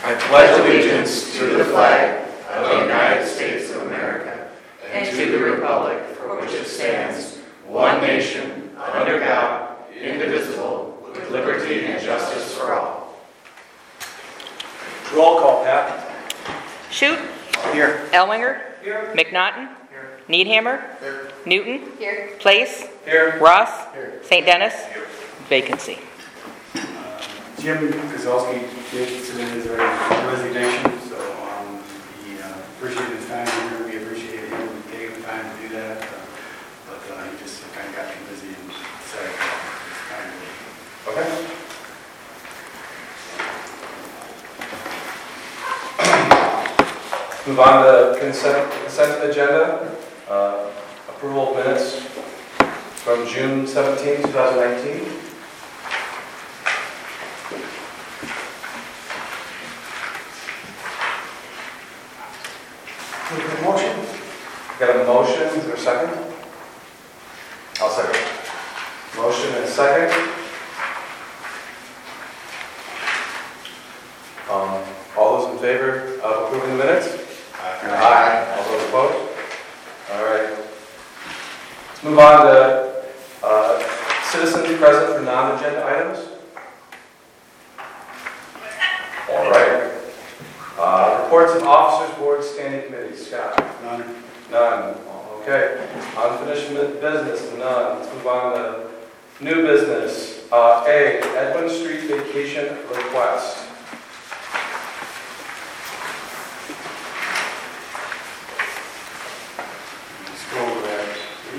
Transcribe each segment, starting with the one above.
I pledge allegiance to the flag of the United States of America and to the republic for which it stands, one nation, under God, indivisible, with liberty and justice for all. Roll call, Pat. Shute. Here. Elwinger. Here. McNaughton. Here. Needhammer. Here. Newton. Here. Place. Here. Ross. Here. St. Dennis. Here. Vacancy. Jim Kozlowski did submit his resignation, so he appreciated his time here. We appreciate him taking the time to do that, but he just kind of got too busy and decided it's time to leave. Okay. Move on to consent agenda. Approval of minutes from June 17, 2019. Motion? Got a motion, is there a second? I'll second. Motion and second. All those in favor of approving the minutes? Aye. All those opposed? All right. Let's move on to citizens present for non-agenda items. All right. Reports of officers, boards, standing committees. Scott? None. None. Okay. Unfinished business, none. Let's move on to new business. A, Edwin Street vacation request. Scroll over that.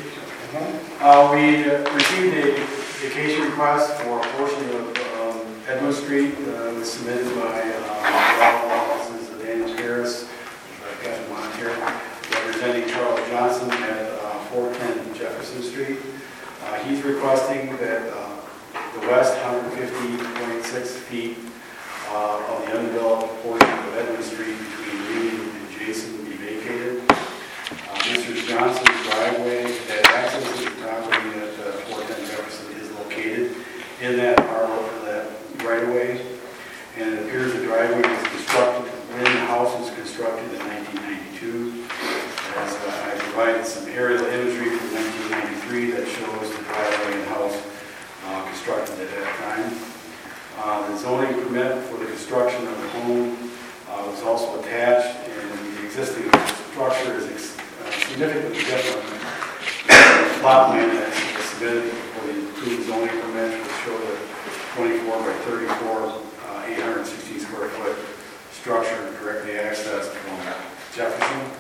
We received a vacation request for a portion of Edmund Street. It was submitted by law offices of Daniel Harris, Kevin Montier, representing Charles Johnson at 410 Jefferson Street. He's requesting that the west 150.6 feet of the undeveloped portion of Edmund Street between Union and Jason be vacated. Mr. Johnson's driveway that accesses the property at 410 Jefferson is located in that right-of-way, and it appears the driveway was constructed when the house was constructed in 1992. As I provided some aerial imagery from 1993 that shows the driveway and house constructed at that time. The zoning permit for the construction of the home was also attached, and the existing structure is significantly different than the plot plan that was submitted for the approved zoning permit, which showed a 24 by 34, 816 square foot structure directly accessed from Jefferson.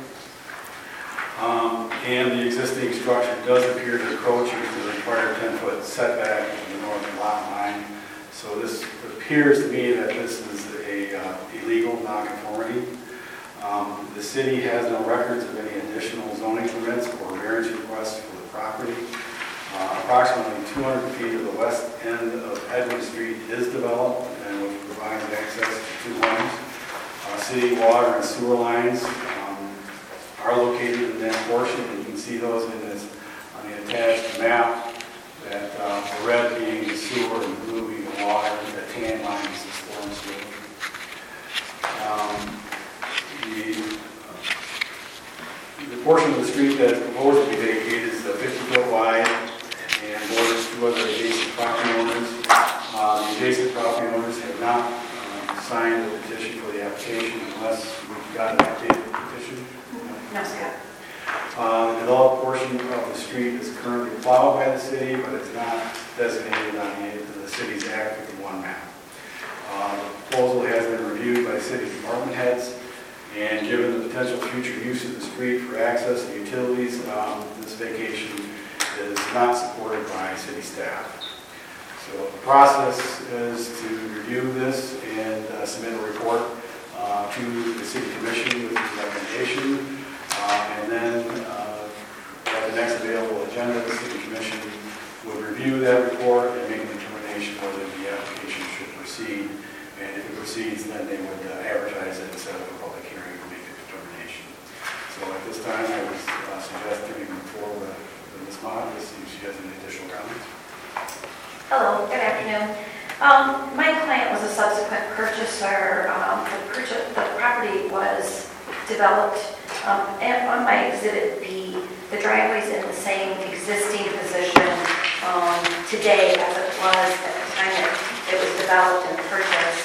And the existing structure does appear to encroach into the required 10-foot setback in the north lot line. So this appears to me that this is a illegal nonconformity. The city has no records of any additional zoning permits or variance requests for the property. Approximately 200 feet of the west end of Edwin Street is developed, and which provides access to two homes. City water and sewer lines are located in that portion. You can see those in this on the attached map. That the red being the sewer and blue being the water. The tan line is the storm sewer. The portion of the street that is proposed to be vacated is 50-foot wide and borders two other adjacent property owners. The adjacent property owners have not signed the petition for the application unless we've got an updated petition. No, Scott. The developed portion of the street is currently plowed by the city, but it's not designated on the city's Act 51 map. The proposal has been reviewed by city department heads, and given the potential future use of the street for access and utilities, this vacation is not supported by city staff. So the process is to review this and submit a report to the city commission with the recommendation, and then at the next available agenda, the city commission would review that report and make a determination whether the application should proceed. And if it proceeds, then they would advertise it and set up a public hearing to make a determination. So at this time, I would suggest turning it forward with Ms. Mott to see if she has any additional comments. Hello, good afternoon. My client was a subsequent purchaser. The property was developed, and on my Exhibit B, the driveway's in the same existing position today as it was at the time it was developed and purchased.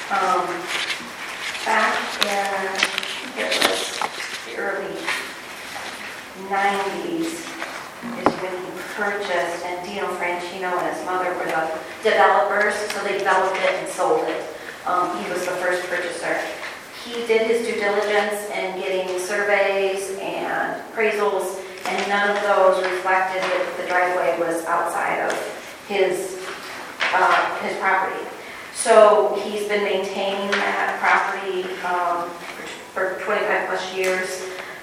Back in, it was the early 90s is when he purchased, and Dino Franchino and his mother were the developers, so they developed it and sold it. He was the first purchaser. He did his due diligence in getting surveys and appraisals, and none of those reflected that the driveway was outside of his property. So he's been maintaining that property for 25 plus years.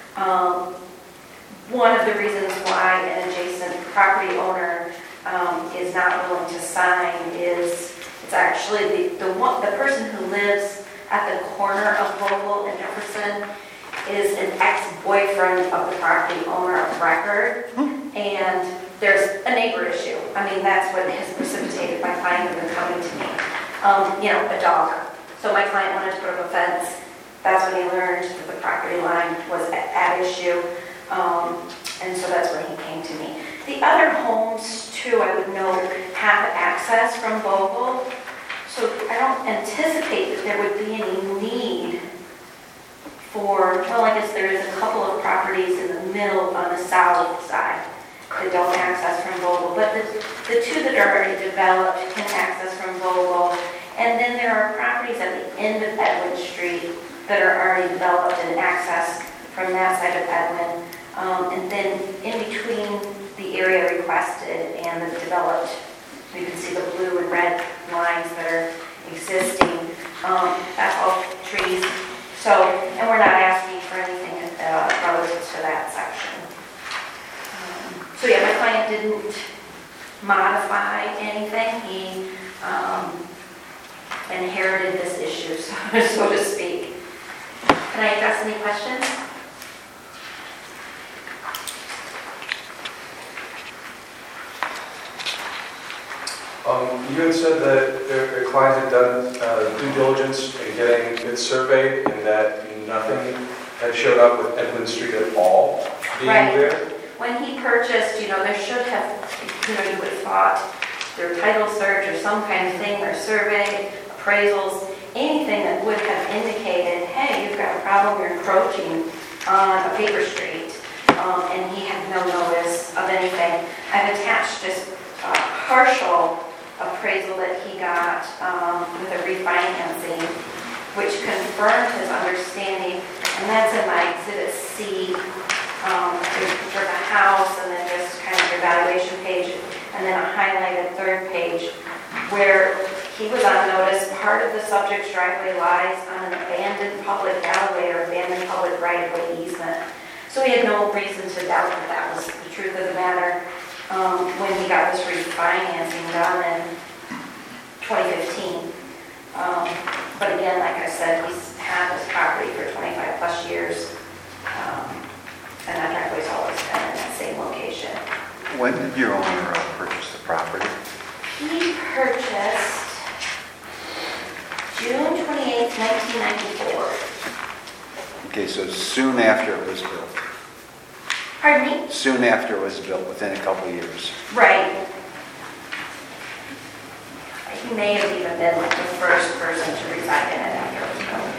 One of the reasons why an adjacent property owner is not willing to sign is it's actually the person who lives at the corner of Vogel and Jefferson is an ex-boyfriend of the property owner of record, and there's a neighbor issue. I mean, that's what has precipitated my client even coming to me. A dog. So my client wanted to put up a fence. That's when he learned that the property line was at issue. And so that's when he came to me. The other homes, too, I would note, have access from Vogel. So I don't anticipate that there would be any need for, well, I guess there is a couple of properties in the middle on the south side that don't access from Vogel. But the two that are already developed can access from Vogel. And then there are properties at the end of Edwin Street that are already developed and access from that side of Edwin. And then in between the area requested and the developed, you can see the blue and red lines that are existing. That's all trees. So, and we're not asking for anything relative to that section. So yeah, my client didn't modify anything. He inherited this issue, so to speak. Can I address any questions? You had said that your client had done due diligence in getting it surveyed and that nothing had showed up with Edwin Street at all being Right. there? When he purchased, there should have, you would have thought their title search or some kind of thing, or survey, appraisals, anything that would have indicated, hey, you've got a problem, you're encroaching on a paper street, and he had no notice of anything. I've attached just a partial appraisal that he got with a refinancing, which confirmed his understanding, and that's in my Exhibit C. There's a picture of the house, and then just kind of your valuation page, and then a highlighted third page where he was on notice. Part of the subject's driveway lies on an abandoned public alleyway or abandoned public right-of-way easement. So he had no reason to doubt that that was the truth of the matter when he got this refinancing done in 2015. But again, like I said, he's had this property for 25 plus years. And that driveway's always been in that same location. When did your owner purchase the property? He purchased June 28th, 1994. Okay, so soon after it was built. Pardon me? Soon after it was built, within a couple of years. Right. He may have even been like the first person to reside in it after it was built.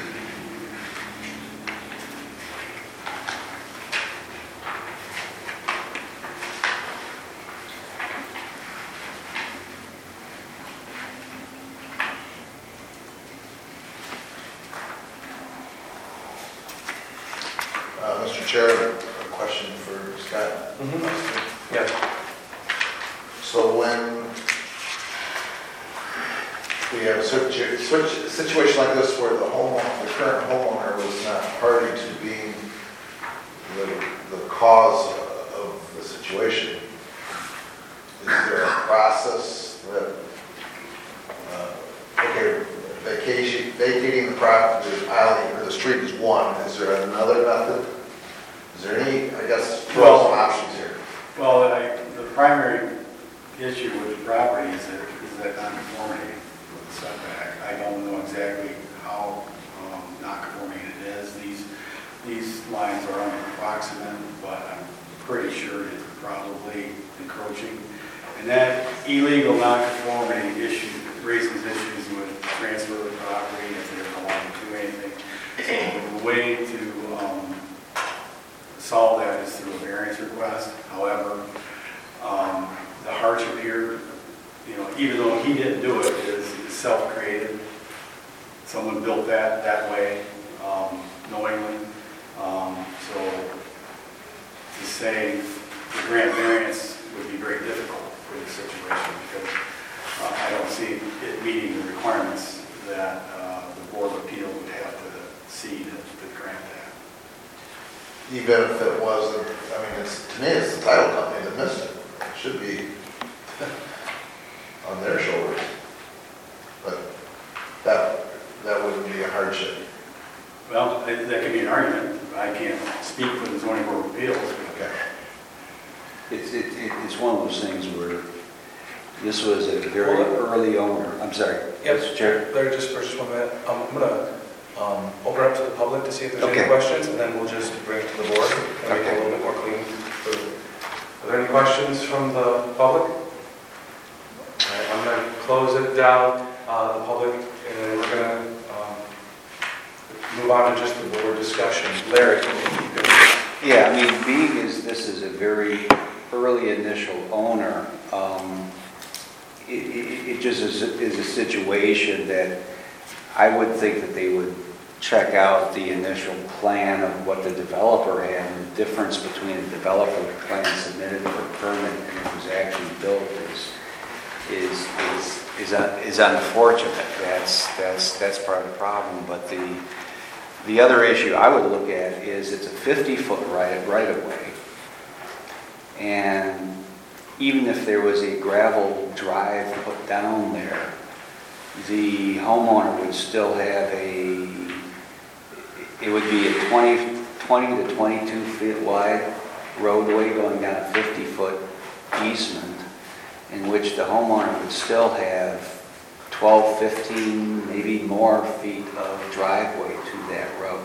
Mr. Chair, a question for Scott. Yeah. So when we have a situation like this where the current homeowner was not party to being the cause of the situation, is there a process that, vacating the property, the alley or the street is one, is there another method? Is there any, I guess, throw some options here? Well, the primary issue with the property is that non-conformity with the setback. I don't know exactly how non-conforming it is. These lines are unapproximate, but I'm pretty sure it's probably encroaching. And that illegal non-conformity issue raises issues with transfer of property if they don't want to do anything. So the way to solve that is through a variance request. However, the hardship here, even though he didn't do it, is self-created. Someone built that way, knowingly. So to say the grant variance would be very difficult for the situation because I don't see it meeting the requirements that the Board of Appeals would have to see to grant that. Even if it wasn't, to me, it's the title company that missed it. It should be on their shoulders. But that wouldn't be a hardship. Well, that could be an argument. I can't speak for the zoning board of appeals. Okay. It's one of those things where this was a very early owner. I'm sorry. Yep. Mr. Chair. Larry, just for just 1 minute, I'm going to open up to the public to see if there's Okay. any questions, and then we'll just bring it to the board and make it a little bit more clean. Are there any questions from the public? All right, I'm going to close it down, the public, and then we're going to move on to just the board discussion. Larry, you can... Yeah, being as this is a very early initial owner, it just is a situation that I would think that they would check out the initial plan of what the developer had, and the difference between the developer plan submitted for a permit and it was actually built is unfortunate. That's part of the problem. But the other issue I would look at is it's a 50-foot right of way, and even if there was a gravel drive put down there, the homeowner would still have it would be a 20 to 22 feet wide roadway going down a 50-foot easement, in which the homeowner would still have 12, 15, maybe more feet of driveway to that road.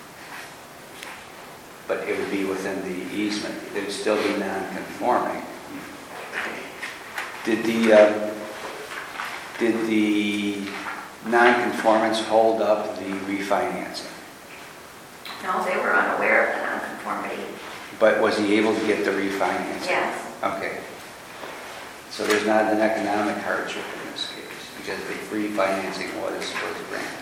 But it would be within the easement. It would still be non-conforming. Did the non-conformance hold up the refinancing? No, they were unaware of the nonconformity. But was he able to get the refinancing? Yes. Okay. So there's not an economic hardship in this case because the refinancing was granted.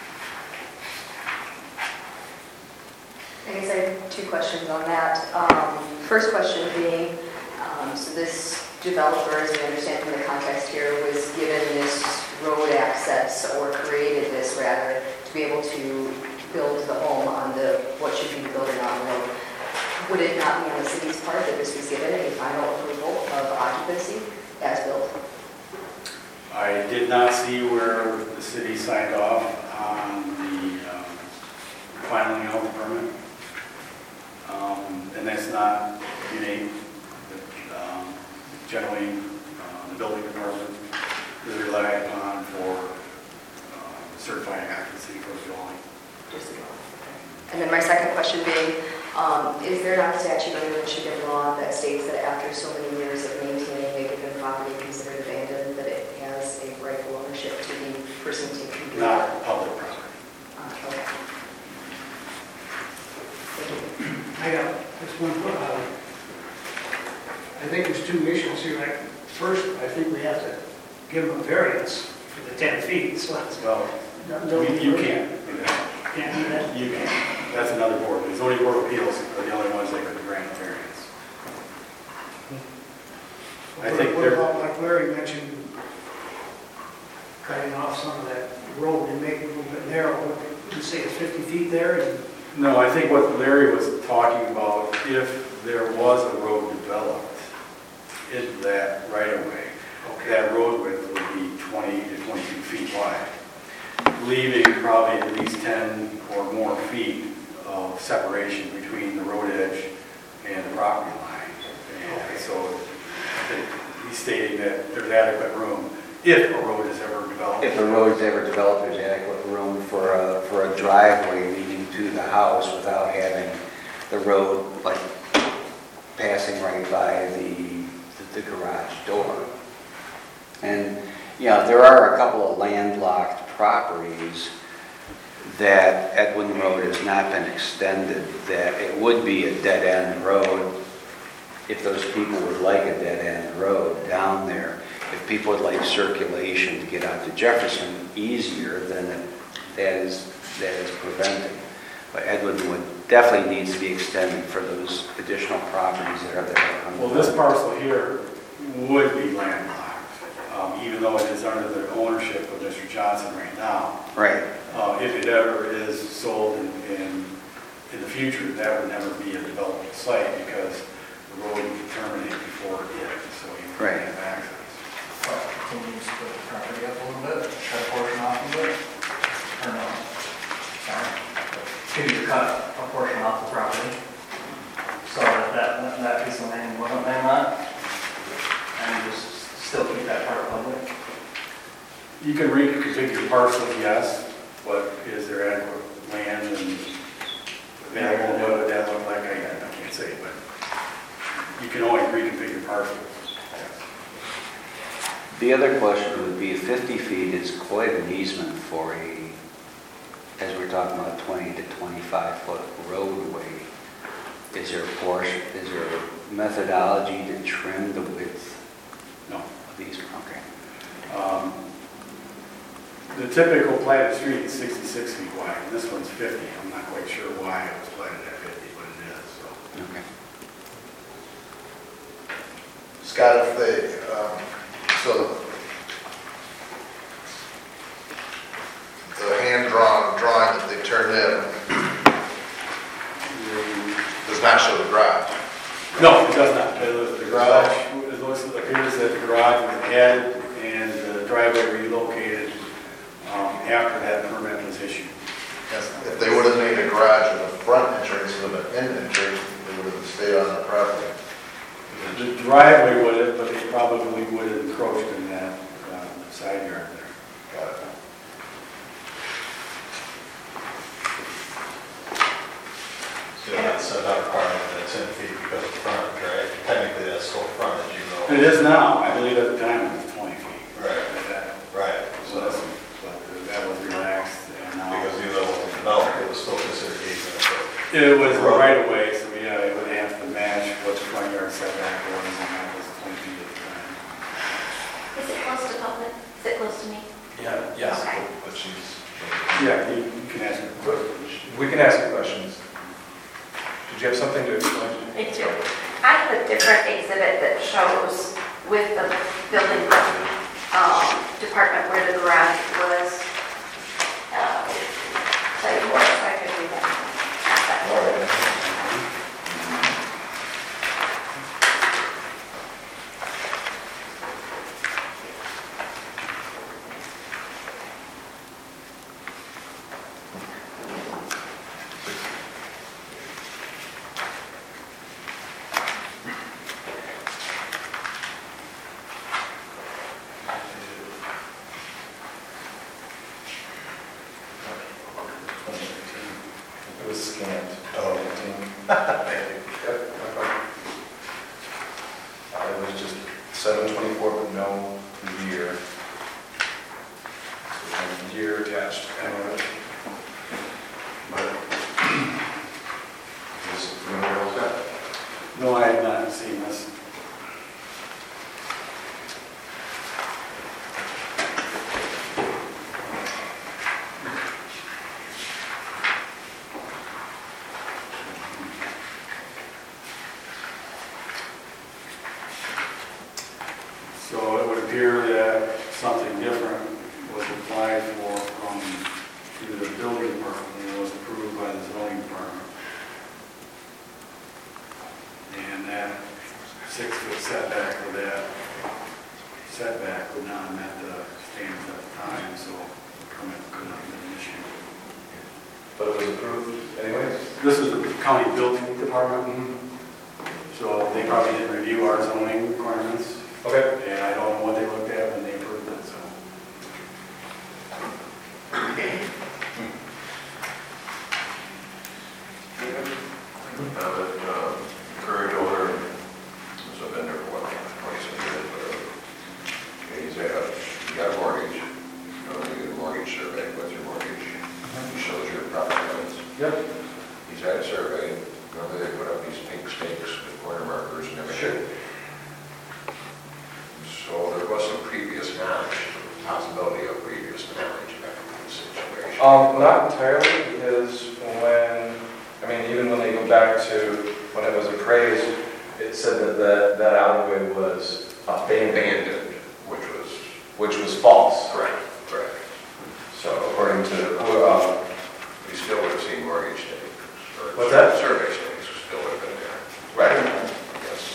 I guess I have two questions on that. First question being, so this developer, as I understand from the context here, was given this road access, or created this rather, to be able to build the home on what should be the building on the road. Would it not be on the city's part that this was given a final approval of occupancy as built? I did not see where the city signed off on the filing of the permit. And that's not unique. Generally, the building department is relied upon for certifying occupancy for the dwelling. Just the dwelling. And then my second question being, is there not a statute under Michigan law that states that after so many years of maintaining a given property considered abandoned, that it has a rightful ownership to the person taking the Not public property. Okay. Thank you. I got this one. I think there's two issues here. First, I think we have to give them a variance for the 10 feet. So Well, you can't do that. Can't do that. You can't. That's another board. The zoning board of appeals are the only ones that could grant a variance. I think what they're... about, like Larry mentioned, cutting off some of that road and making it a little bit narrow? Would you say it's 50 feet there? And No, I think what Larry was talking about, if there was a road developed in that right-of-way, that road width would be 20 to 22 feet wide, leaving probably at least 10 or more feet of separation between the road edge and the property line. And so he's stating that there's adequate room if a road is ever developed. If a road is ever developed, there's adequate room for a driveway leading to the house without having the road like passing right by the garage door. And, you know, there are a couple of landlocked properties that Edwin Road has not been extended, that it would be a dead-end road if those people would like a dead-end road down there. If people would like circulation to get out to Jefferson easier, then that is prevented. But Edwin would definitely needs to be extended for those additional properties that are there. Well, this parcel here would be landlocked, even though it is under the ownership of Mr. Johnson right now. Right. If it ever is sold in the future, that would never be a development site because the road would terminate before it, so you Right. can't have access. Can you split the property up a little bit, cut a portion off of it? Or no? Sorry. Can you cut a portion off the property? So that piece of land wasn't landlocked? And just still keep that part public? You can reconfigure parcels, yes, but is there adequate land and available, what would that look like? I can't say, but you can only reconfigure parcels. The other question would be, 50 feet is quite an easement for as we're talking about 20 to 25 foot roadway. Is there a methodology to trim the width No. of these? Okay. The typical platted street is 66 feet wide, and this one's 50. I'm not quite sure why it was platted at 50, but it is, so. Okay. Scott, if they, so the hand-drawn drawing that they turned in does not show the garage. No, it does not. The garage, appears that the garage was added and the driveway relocated after that permit was issued. If they would have made a garage with a front entrance and an end entrance, they would have stayed on the property. The driveway would have, but they probably would have encroached in that side yard there. Got it. So that's another requirement that's 10 feet because of frontage, right? Technically, that's still frontage, you know. It is now. I believe at the time it was 20 feet. Right. Right. So that's, but that was relaxed and now. Because even though it wasn't developed, it was still considered easement. So It was right away, so yeah, it would have to match what the front yard setback was, and that was 20 feet at the time. Is it close to public? Is it close to me? Yeah, yes. Okay. But she's. Yeah, you can ask me. We can ask you questions. Did you have something to explain? Me too. I have a different exhibit that shows with the building department where the garage was. Tell you what, if I could do that. Pass that forward. It was scanned. Oh, thank you. Yep, no problem. It was just 724, but no year. So year attached. But is it all set? No, I have not seen this. So it would appear that something different was applied for through the building department and was approved by the zoning department. And that 6-foot setback for that setback would not have met the standards at the time, so the permit could not have been issued. But it was approved anyways? This is the county building department, so they probably didn't review our zoning requirements Okay. And I don't know what they looked at when they approved it, so. The current owner has been there for what, 27 years, whatever. He got a mortgage, you get a mortgage survey, what's your mortgage? It shows your property lines. Yep. He's had a survey, remember they put up these pink stakes with corner markers and everything? So there was some previous knowledge, possibility of previous knowledge about the situation. Not entirely, because even when they go back to when it was appraised, it said that alleyway was abandoned, which was false. Correct. So according to, We still would have seen mortgage stakes. Or What's that? Survey stakes still would have been there. right, Yes.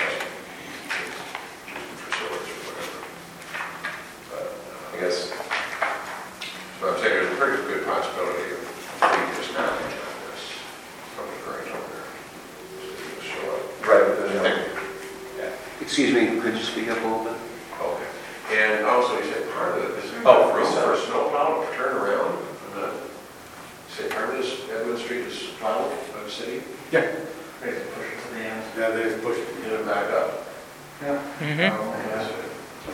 For sewage or whatever. But, I guess, so I'm saying there's a pretty good possibility of previous knowledge on this from the current owner. So show up. right, but then, Excuse me, could you speak up a little bit? Okay. And also, you said part of it, is there Oh, room sorry. for a snowplow to turn around? Say part of this Edwin Street is plowed by the city? yeah. They push it to the end. Yeah, they just push it. Get it back up? Mm-hmm. Oh, that's it. So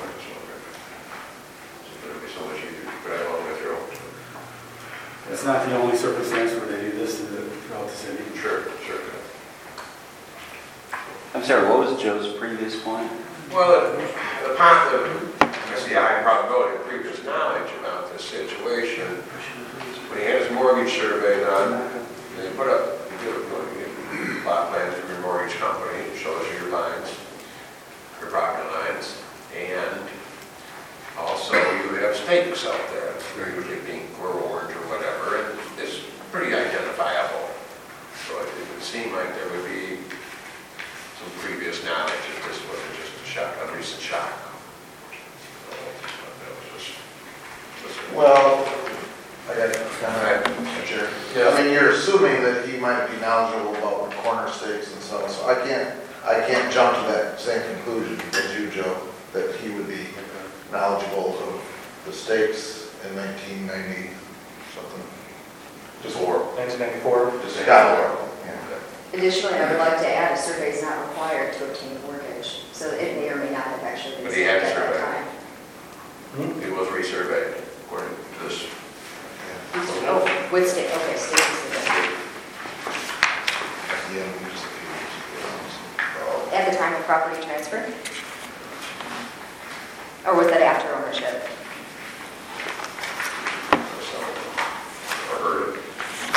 it'll be so much easier to put it all the way through. It's not the only circumstance where they do this throughout the city. Sure. I'm sorry, what was Joe's previous point? Well, the high probability of previous knowledge about this situation, when he had his mortgage survey done, they put up, you get a plot plan from your mortgage company, it shows you your lines, your property lines, and also you have stakes out there, they're usually pink or orange or whatever, and it's pretty identifiable. So it would seem like there would be some previous knowledge that this wasn't just a recent shock. So, that was just. Well, I got to comment, Chair. Yeah. I mean, you're assuming that he might be knowledgeable about the corner stakes and so on, so I can't jump to that same conclusion as you, Joe, that he would be knowledgeable of the stakes in 1990 something. Just 1994. Just yeah. Additionally, I would like to add, a survey is not required to obtain a mortgage, so it may or may not have actually been But he had a surveyed at survey. that time. It was resurveyed according to this. Oh, with state, okay, state survey. Yeah, we just- At the time of property transfer? Or was that after ownership? I heard it.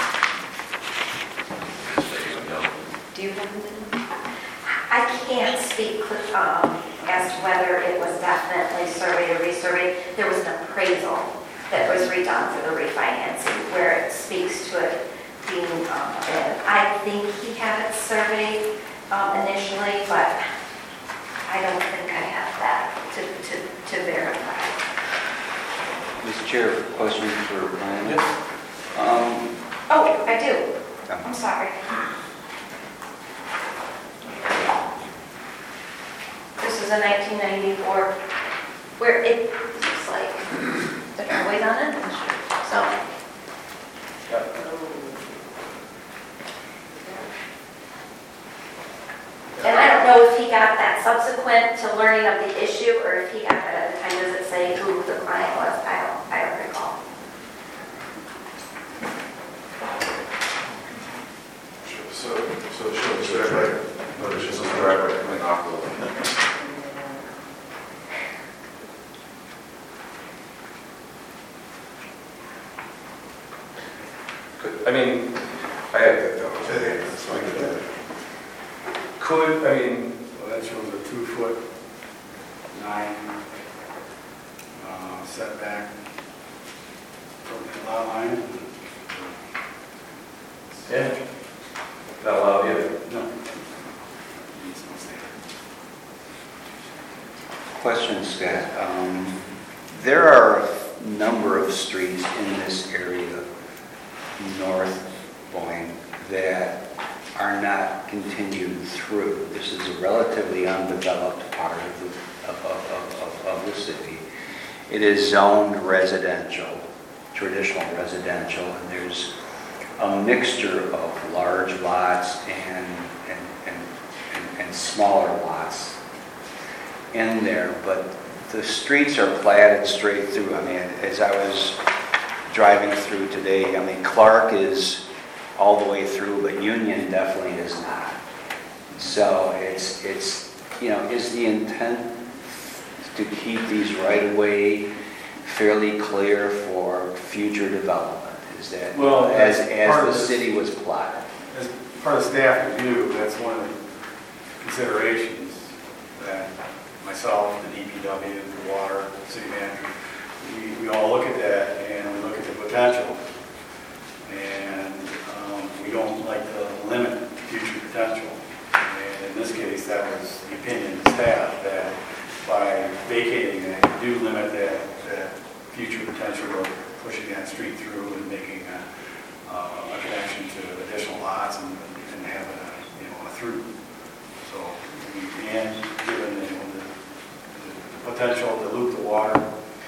Do you have the I can't speak as to whether it was definitely surveyed or resurveyed. There was an appraisal that was redone for the refinancing where it speaks to it being, I think he had it surveyed initially, but I don't think I have that to verify. Mr. Chair, question for Brian. Yes. Oh, I do. I'm sorry. This is a 1994 where it looks like the driveway's on it. So, and I don't know if he got that subsequent to learning of the issue or if he got that at the time. Does it say who the client was? I don't recall. So it shows the driveway, but it's just a driveway coming off the I mean, Well, that shows a 2'9" setback from the lot line. yeah, not allowed either. No. Needs no standard. Question, Scott. There are a number of streets in this area, north Boeing, that are not continued through. This is a relatively undeveloped part of of the city. It is zoned residential, traditional residential, and there's a mixture of large lots and smaller lots in there, but the streets are platted straight through. I mean, as I was driving through today, I mean, Clark is all the way through, but Union definitely is not. So it's is the intent to keep these right-of-way fairly clear for future development? Is that, Well, as part the of this- city was plotted? As part of staff review, that's one of the considerations that myself, the DPW, the water, city manager, we all look at that and we look at the potential. And we don't like to limit future potential. And in this case, that was the opinion of the staff, that by vacating it, you do limit that future potential of pushing that street through and making a connection to additional lots and having a through. So, and given the potential to loop the water,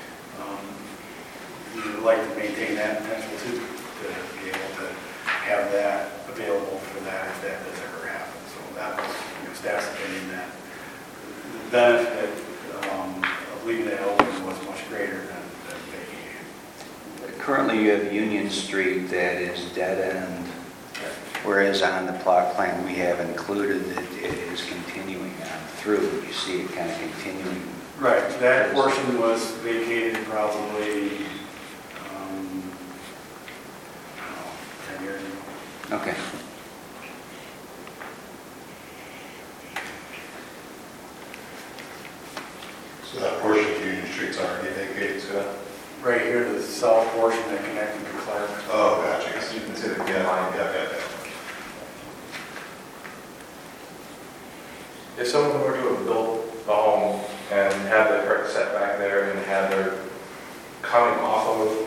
we would like to maintain that potential too, to be able to have that available for that if that does ever happen. So that was staff's opinion, that the benefit of leaving that open was much greater than vacating. Currently, you have Union Street that is dead end, whereas on the plot plan we have included that it is continuing on through. You see it kind of continuing. Right, that portion was vacated probably, 10 years ago. Okay. So that portion of Union Street's already vacated, so? Right here, the south portion that connected to Clark. Oh, gotcha, so you can see the line, yeah. If someone were to have built a home and had the correct setback there and had their coming off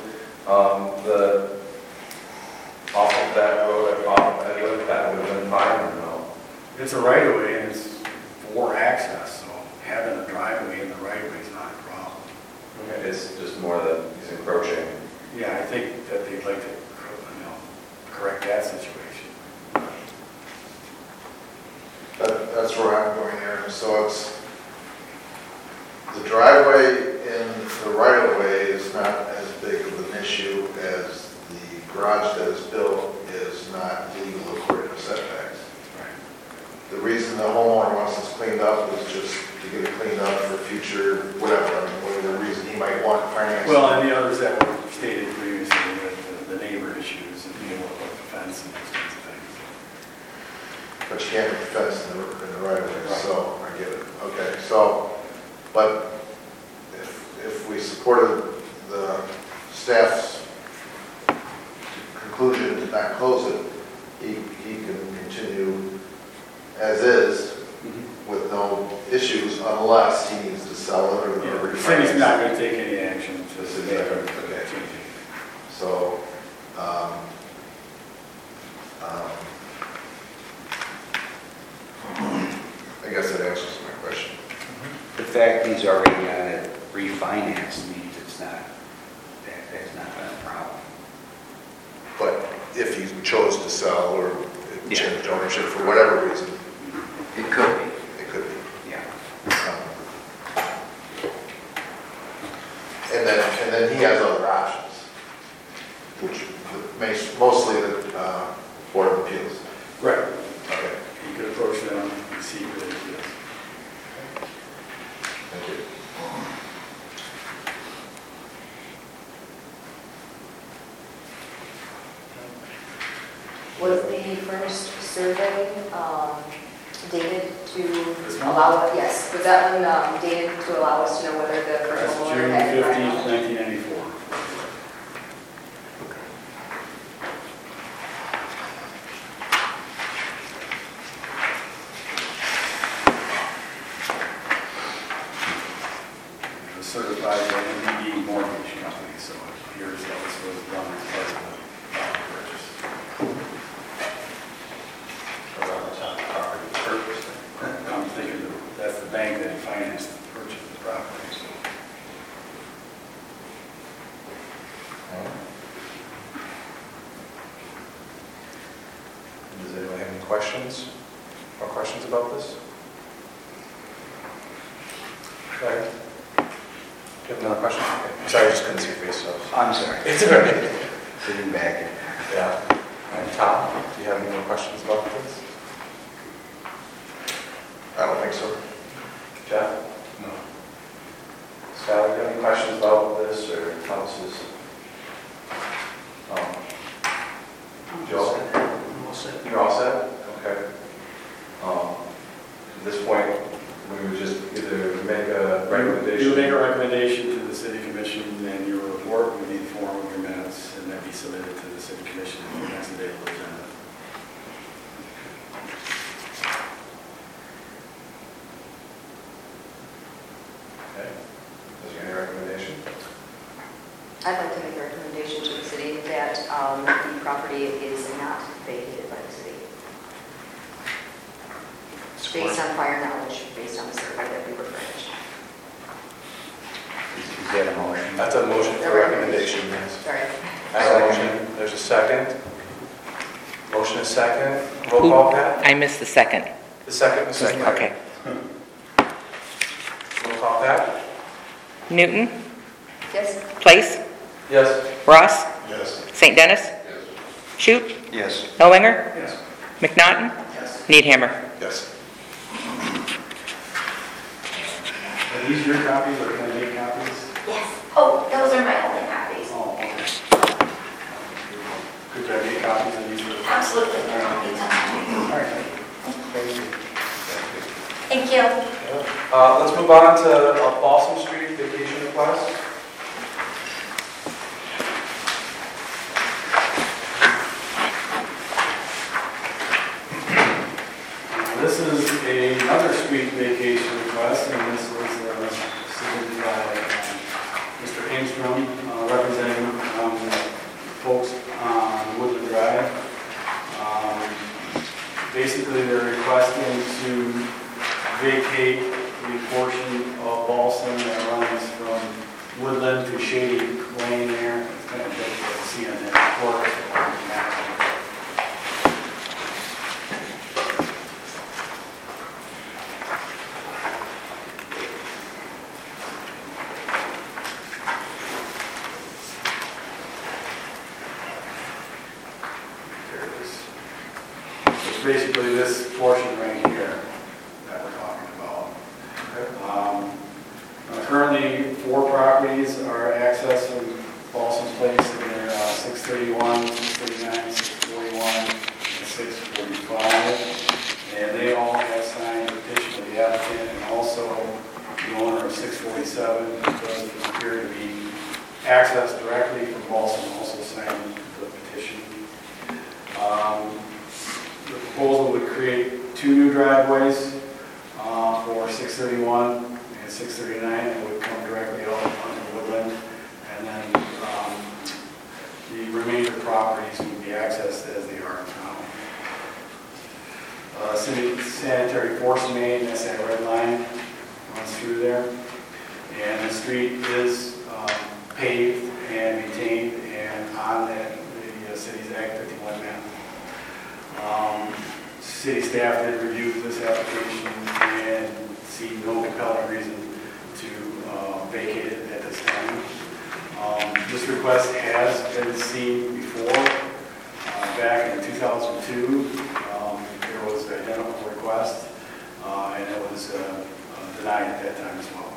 of that road, off of Edgewood, that would have been fine or no? It's a right of way and it's for access, so having a driveway in the right of way is not a problem. Okay, it's just more that he's encroaching. Yeah, I think that they'd like to, correct that situation. That's where I'm going here. So it's, the driveway in the right of way is not as big of an issue as the garage that is built is not legal according to setbacks. Right. The reason the homeowner wants this cleaned up is just to get it cleaned up for future, whatever, whatever reason he might want financing. Well, and the others that were stated previously, the neighbor issues and being able to put the fence and those kinds of things. But you can't have a fence in the right of way, so I get it. Okay, so, but if we supported the staff's conclusion to not close it, he can continue as is with no issues unless he needs to sell it or The city's not going to take any action to This is different. Okay. So, I guess that answers my question. The fact he's already got it refinanced means it's not, that's not been a problem. But if he chose to sell or Yeah. change ownership for whatever reason, It could be, it could be. yeah. And then he has other options, which makes mostly the Board of Appeals. Right. Okay, You could approach them and see what it is. thank you. Was the furnished survey dated to This one? allow, yes, was that one dated to allow us to know whether the first That's homeowner June had? 15th, 1994. It was certified by MDB Mortgage Company, so it appears that this was done as part of the purchase. Around the time the property was purchased. I'm thinking that's the bank that financed the purchase. questions? More questions about this? Okay. Do you have another question? Okay. I'm sorry, I just couldn't see your face. So. I'm sorry. It's all right. Sitting back here. Yeah. All right, Tom, do you have any more questions about this? I don't think so. Jeff? No. Scott, do you have any questions about this or how this is? Joe? I'm all set. You're all set? Okay. At this point, we would just either make a recommendation. You make a recommendation to the city commission, and your report would be in form of your minutes, and that'd be submitted to the city commission for the next day agenda. Okay. Is there any recommendation? I'd like to make a recommendation to the city that the property is not vacated by the city. Based on prior knowledge, based on the survey that we were furnished. Is that a motion? That's a motion for recommendation, yes. Sorry. That's a motion. There's a second. Motion is second. Roll call, Pat? I missed the second. The second, the second. Okay. Roll call, Pat? Newton, Yes? Place, Yes. Ross, Yes. St. Dennis, Shute, Yes. Ellwinger, Yes. McNaughton, Yes. Needhammer. Yes. Are these your copies, or can I make copies? Yes. Oh, those are my only copies. Oh, okay. Could I make copies of these? Absolutely. All right. Thank you. Let's move on to Balsam Street vacation request. This is another street vacation request, and this was submitted by Mr. Angstrom, representing folks on Woodland Drive. Basically, they're requesting to vacate the portion of Balsam that runs from Woodland to Shady Lane there. It's kind of difficult to see on that report. Basically this portion right here that we're talking about. Currently, 4 properties are accessed from Balsam Place, and they're 631, 639, 641, and 645. And they all have signed a petition of the applicant, and also the owner of 647, doesn't appear to be accessed directly from Balsam, also signed the petition. The proposal would create 2 new driveways for 631 and 639 that would come directly out onto Woodland. And then the remainder properties would be accessed as they are now. City sanitary force main, that's that red line, runs through there. And the street is paved and maintained and on the city's Act 51 map. City staff did review this application and see no compelling reason to vacate it at this time. This request has been seen before. Back in 2002, there was an identical request, and it was denied at that time as well.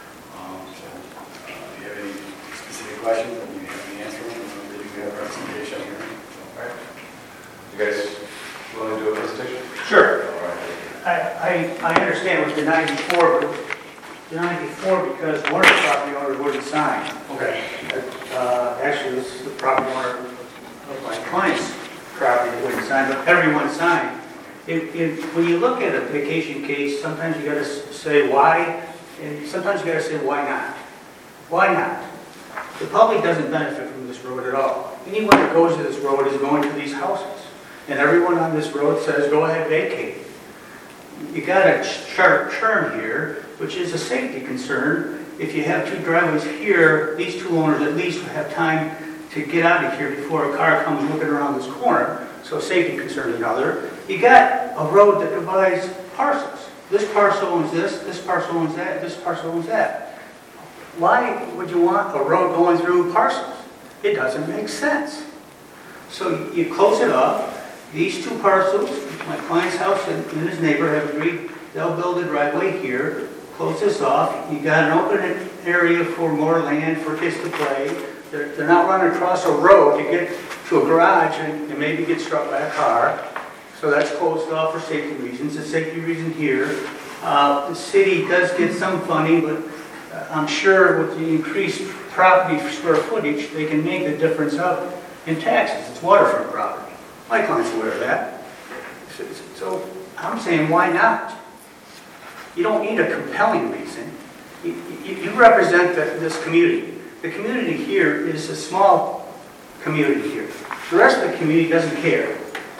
If you have any specific questions, then you have the answer. We do have representation here. All right. You guys willing to do a presentation? Sure. All right. I understand it was denied before, but denied before because one of the property owners wouldn't sign. Okay. Actually, this is the property owner of my client's property that wouldn't sign, but everyone signed. When you look at a vacation case, sometimes you got to say why, and sometimes you got to say why not. Why not? The public doesn't benefit from this road at all. Anyone that goes to this road is going to these houses. And everyone on this road says, go ahead, vacate. You got a sharp turn here, which is a safety concern. If you have 2 driveways here, these 2 owners at least have time to get out of here before a car comes looking around this corner. so safety concern is another. You got a road that divides parcels. This parcel owns this parcel owns that, this parcel owns that. Why would you want a road going through parcels? It doesn't make sense. So you close it off. These two parcels, my client's house and his neighbor have agreed they'll build a driveway here, close this off. You got an open area for more land for kids to play. They're not running across a road to get to a garage and maybe get struck by a car. So that's closed off for safety reasons. A safety reason here. The city does get some funding, but I'm sure with the increased property square footage, they can make the difference up in taxes. It's waterfront property. My client's aware of that. So I'm saying, why not? You don't need a compelling reason. You represent this community. The community here is a small community here. The rest of the community doesn't care.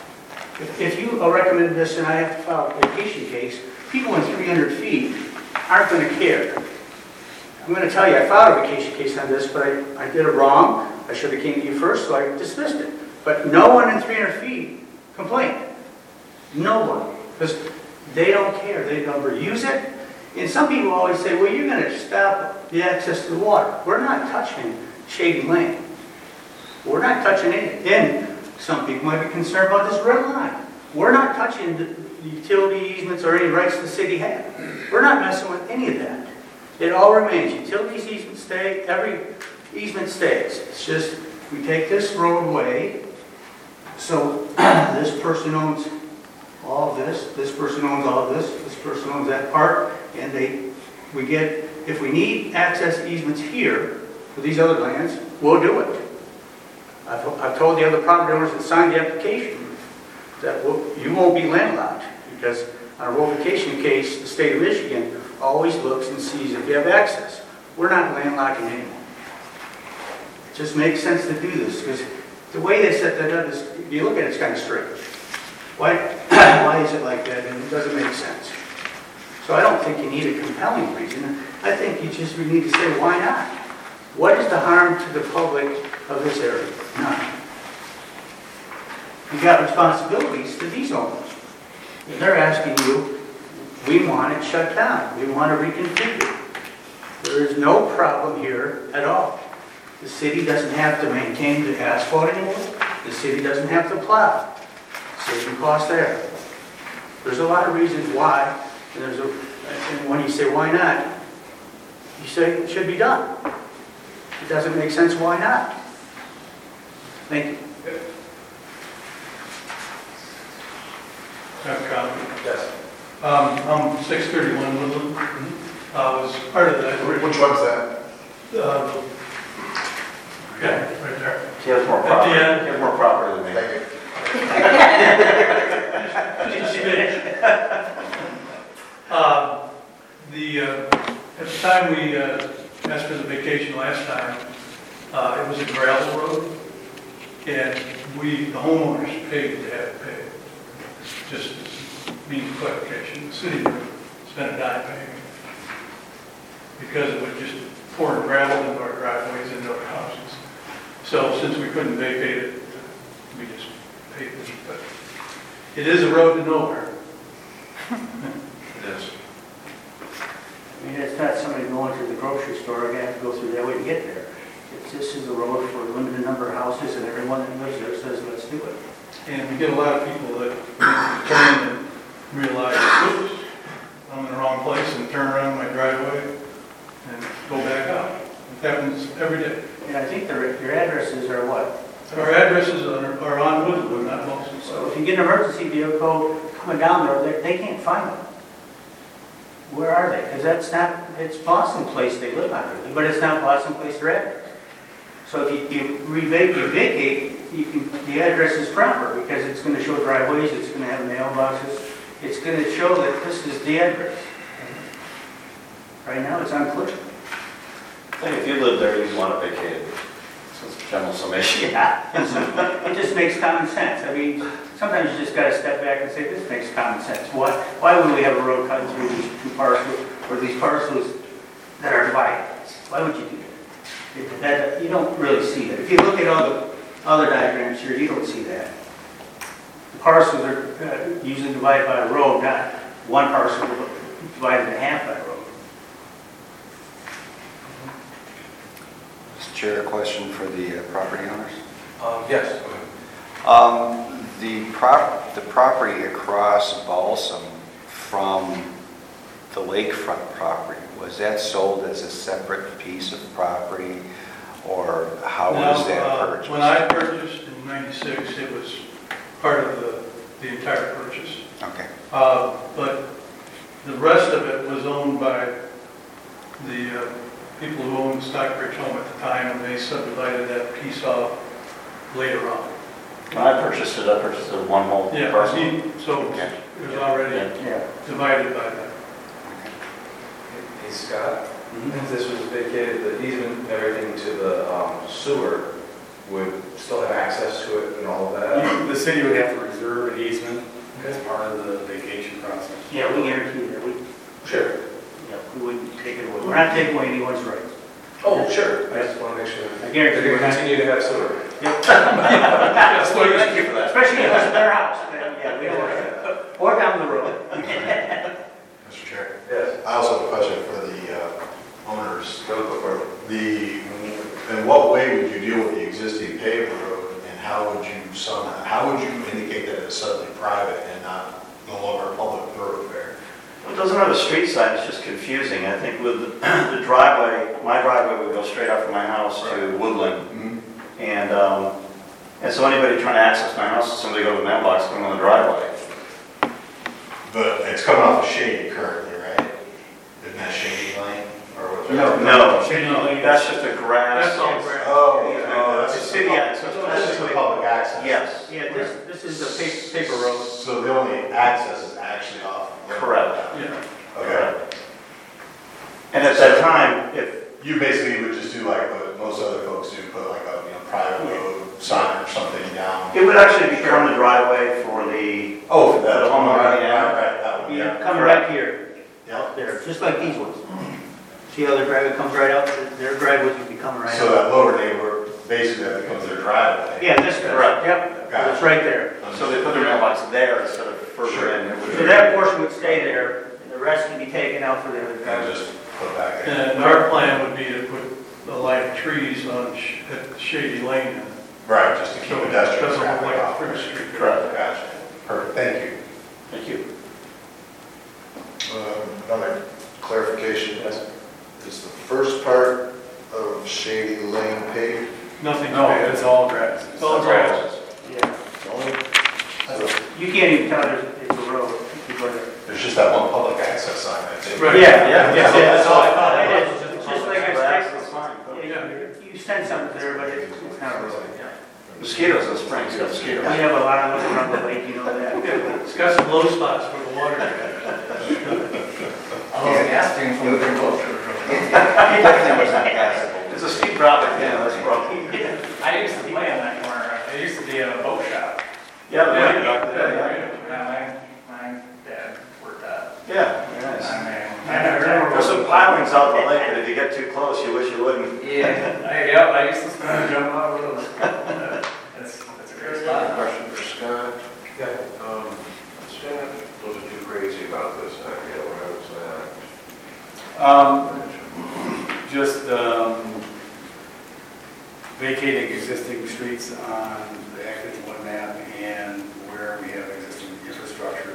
If you recommend this and I have to file a vacation case, people in 300 feet aren't going to care. I'm going to tell you, I filed a vacation case on this, but I did it wrong. I should have came to you first, so I dismissed it. But no one in 300 feet complained. No one. Because they don't care. They never use it. And some people always say, well, you're going to stop the access to the water. We're not touching shady land. We're not touching it. And some people might be concerned about this red line. We're not touching the utility easements or any rights the city has. We're not messing with any of that. It all remains. Utilities easements stay. Every easement stays. It's just we take this roadway. So this person owns all of this. This person owns all of this. This person owns that part. And we get, if we need access easements here for these other lands, we'll do it. I've told the other property owners that signed the application that you won't be landlocked because on a revocation case, the state of Michigan always looks and sees if you have access. We're not landlocking anyone. It just makes sense to do this because the way they set that up is, if you look at it, it's kind of straight. Why is it like that? And it doesn't make sense. So I don't think you need a compelling reason. I think you just need to say, why not? What is the harm to the public of this area? None. You got responsibilities to these owners. And they're asking you, we want it shut down. We want to reconfigure. There is no problem here at all. The city doesn't have to maintain the asphalt anymore. The city doesn't have to plow. Saving costs there. There's a lot of reasons why. And when you say why not, you say it should be done. It doesn't make sense, why not? Thank you. I have a comment. Yes. I'm 631 Woodland. I was part of that. Which one's that? Yeah, right there. He has more property. He has more property than me. Thank you. At the time we asked for the vacation last time, it was a gravel road, and the homeowners paid to have it paved. Just means clarification. The city spent a dime paying it because it was just pouring gravel into our driveways, into our houses. So since we couldn't vacate it, we just paved it. But it is a road to nowhere. It is. I mean, it's not somebody going to the grocery store, I have to go through that way to get there. This is a road for a limited number of houses, and everyone that lives there says, let's do it. And we get a lot of people that turn and realize, oops, I'm in the wrong place, and turn around my driveway and go back out. It happens every day. And I think your addresses are what? Our addresses are on Woodland, not Wilson. So if you get an emergency vehicle coming down there, they can't find them. Where are they? Because it's Boston Place they live on, but it's not Boston Place they're at. So if you vacate, the address is proper because it's going to show driveways, it's going to have mailboxes, it's going to show that this is the address. Right now it's unclear. I think if you live there, you'd want to vacate it. It's general summation. Yeah, it just makes common sense. I mean, sometimes you just got to step back and say, this makes common sense. Why would we have a road cutting through these two parcels, or these parcels that are divided? Why would you do that? You don't really see that. If you look at all the other diagrams here, you don't see that. parcels are usually divided by a road, not one parcel divided in half by a road. Mr. Chair, a question for the property owners. Yes. The property across Balsam from the lakefront property, was that sold as a separate piece of property, or how was that purchased? When I purchased in '96, it was part of the entire purchase. Okay. But the rest of it was owned by the people who owned Stockbridge Home at the time, and they subdivided that piece off later on. When I purchased it one whole Yeah, parcel. so it was already divided by that. Hey, Scott, if this was vacated, the easement and everything to the sewer would still have access to it and all of that? The city would have to reserve an easement as part of the vacation process. Yeah, we guarantee that. Sure. Yeah, we wouldn't take it away. We're not taking away anyone's rights. Oh, sure. I just want to make sure. I guarantee They're we're going to not. continue to have sewer. Yep. Thank you for that. Especially if it's their house. Then, yeah, we don't want to. Or down the road. Mr. Chair, Yes. I also have a question for the owners. In what way would you deal with the existing paved road, and how would you indicate that it's suddenly private and not no longer a public thoroughfare? It doesn't have a street sign, it's just confusing. I think with the driveway, my driveway would go straight up from my house to Woodland. And so anybody trying to access my house, somebody go to the mailbox, come on the driveway. But it's coming off of Shady currently, right? Isn't that Shady Lane? Or what's No, that's just a grass. That's all grass. It's city access. That's just the public access. Yes. Yeah, this is a paper road. So the only access is actually off. Correct. Yeah. Okay. And at that time, if You basically would just do like what most other folks do, put like a private road sign or something down. it would actually become the driveway for the, Oh, for that. The homeowner, Right, yeah. right, that one, yeah. Coming right here, Yep. there, just like these ones. See how their driveway comes right out? Their driveways would be coming right So out. that lower neighbor, basically that becomes their driveway. Yeah, this guy. Correct. Yep, Gotcha. it's right there. so they put their mailbox there instead of further in. It would- So that portion would stay there, and the rest can be taken out for the other And driveway. just put back there. And our plan would be to put a line of trees on at Shady Lane. Right, just to keep So it pedestrian doesn't look traffic like a off. through street. Correct. Gotcha. Perfect, thank you. Thank you. Another clarification, is the first part of Shady Lane paved? Nothing. No, it's all grass. It's all grass. Yeah. Only, You can't even tell it's a road if you go there. there's just that one public access sign, I think. Right. Yeah, Yeah. That's all I thought. It is, it's just like I Grass said, is fine. you send something there, but it's not a road. Mosquitoes in the spring, it's got We mosquitoes. have a lot of them around the lake, you know that. It's got some low spots where the water. It definitely was not passable. It's a steep drop at the end, that's probably. I used to play on that corner. It used to be a boat shop. Yeah, the Yeah. lake up there, My dad worked at. yeah. Very nice. I remember. There's some pilings out in the lake that if you get too close, you wish you wouldn't. Yeah, I used to jump out of those. That's a great spot. Question for Scott. Yeah. Scott wasn't too crazy about this idea, where I was Just vacating existing streets on the Act 51 map and where we have existing infrastructure.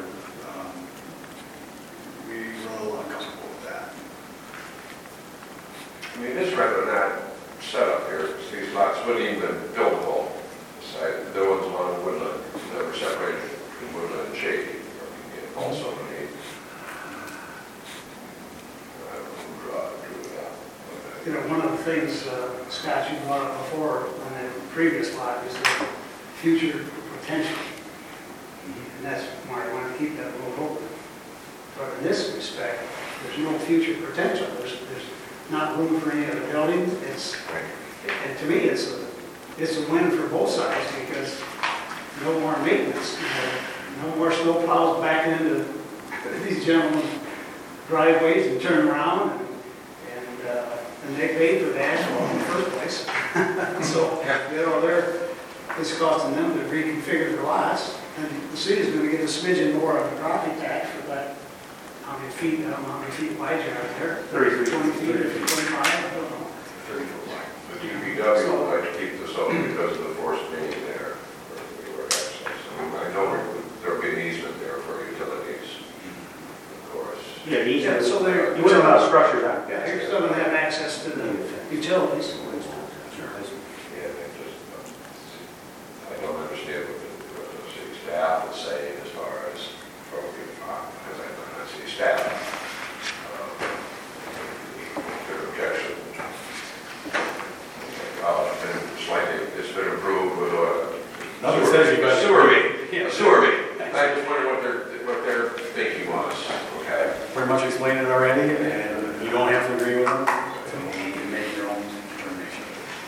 We were a little uncomfortable with that. I mean, this rather not set up here, because these lots wouldn't even been buildable. The ones along Woodland, that were separated between Woodland and Shady. Also, I mean, I don't know who drew it up. You know, one of the things, Scott, you brought up before on that previous lot is the future potential. And that's why I want to keep that road open. But in this respect, there's no future potential. There's not room for any other buildings. And to me, it's a win for both sides because no more maintenance, no more snow plows backing into these gentlemen's driveways and turn around. And they paid for the asphalt in the first place. So, it's costing them to reconfigure their lots. And the city's gonna get a smidgen more of the property tax for that, how many feet, I don't know how many feet wide you are there. 33. 20 feet, or 25, I don't know. The DPW would like to keep this open because of the force main there. I know there'll be an easement there for utilities, of course. Yeah, Yeah, so they're- you wouldn't allow structures on Yeah, gas. you're still gonna have access to the utilities. Yeah, they just, I don't understand what the city staff is saying as far as, because I'm not city staff. Their objection. It's been approved with Nothing says you guys- sewer main. Sewer main. I just wonder what their thinking was, okay? Pretty much explained it already, and you don't have to agree with them. You can make your own determination.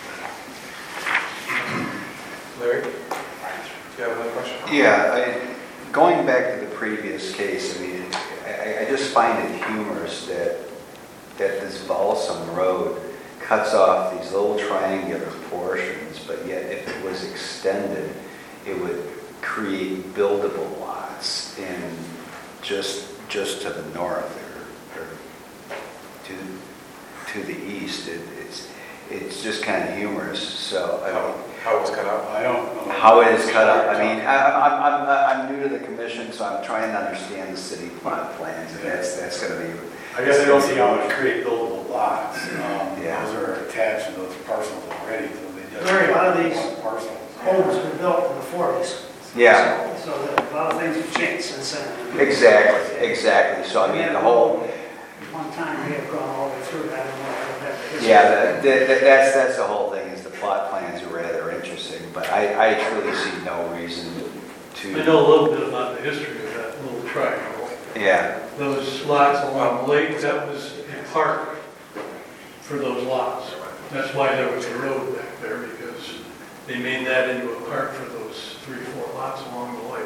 Larry? Do you have another question? Yeah, going back to the previous case, I mean, I just find it humorous that this Balsam Road cuts off these little triangular portions, but yet if it was extended, it would create buildable lots in just to the north or to the east. It's just kind of humorous. So I mean, How it was cut out? I don't know. how it is cut up. I mean, I'm new to the commission, so I'm trying to understand the city plot plans, and that's going to be. I guess I don't see how it would create buildable lots. Yeah. Those are attached to those parcels already, so they just. Larry, a lot of these one parcel. homes were built in the 40s. Yeah. So a lot of things have changed since then. Exactly. So I mean, the whole. One time we have gone all the way through that. I don't know if that history. Yeah, that's the whole thing. Is the plot plans are rather interesting, but I truly see no reason I to. know a little bit about the history of that little triangle. Yeah. Those lots along the lake, that was a park for those lots. That's why there was a road back there, because they made that into a park for those 3 or 4 lots along the lake.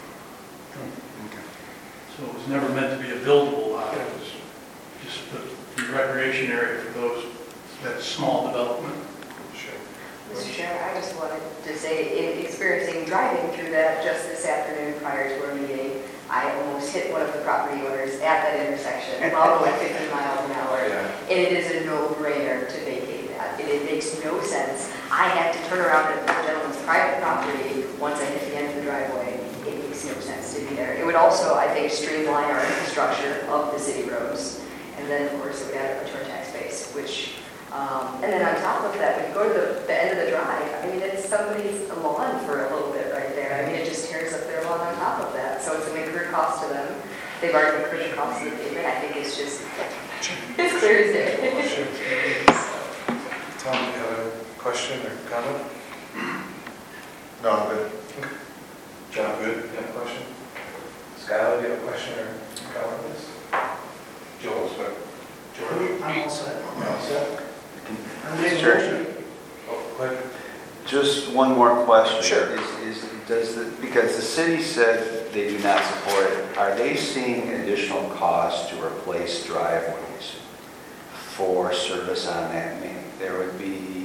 So it was never meant to be a buildable lot, it was just the recreation area for those, that small development. Mr. Chairman, I just wanted to say, in experiencing driving through that just this afternoon prior to our meeting, I almost hit one of the property owners at that intersection while going 50 miles an hour. And it is a no-brainer to vacate that. It makes no sense. I had to turn around at the gentleman's private property once I hit the end of the driveway. It makes no sense to be there. It would also, I think, streamline our infrastructure of the city roads. And then, of course, it would add up to our tax base, which, and then on top of that, when you go to the end of the drive, I mean, it's somebody's lawn for a little bit right there. I mean, it just tears up their lawn on top of that. So it's an incurred cost to them. They've already incurred the cost of the pavement. I think it's just, it's clear as day. Tom, do you have a question or comment? No, I'm good. John, good. You have a question? Skylar, do you have a question or comment on this? Joel, sorry. George? I'm all set. You all set? I made a Sure. motion. Oh, quick. Just one more question. Sure. Because the city said they do not support it, are they seeing additional costs to replace driveways for service on that main? There would be,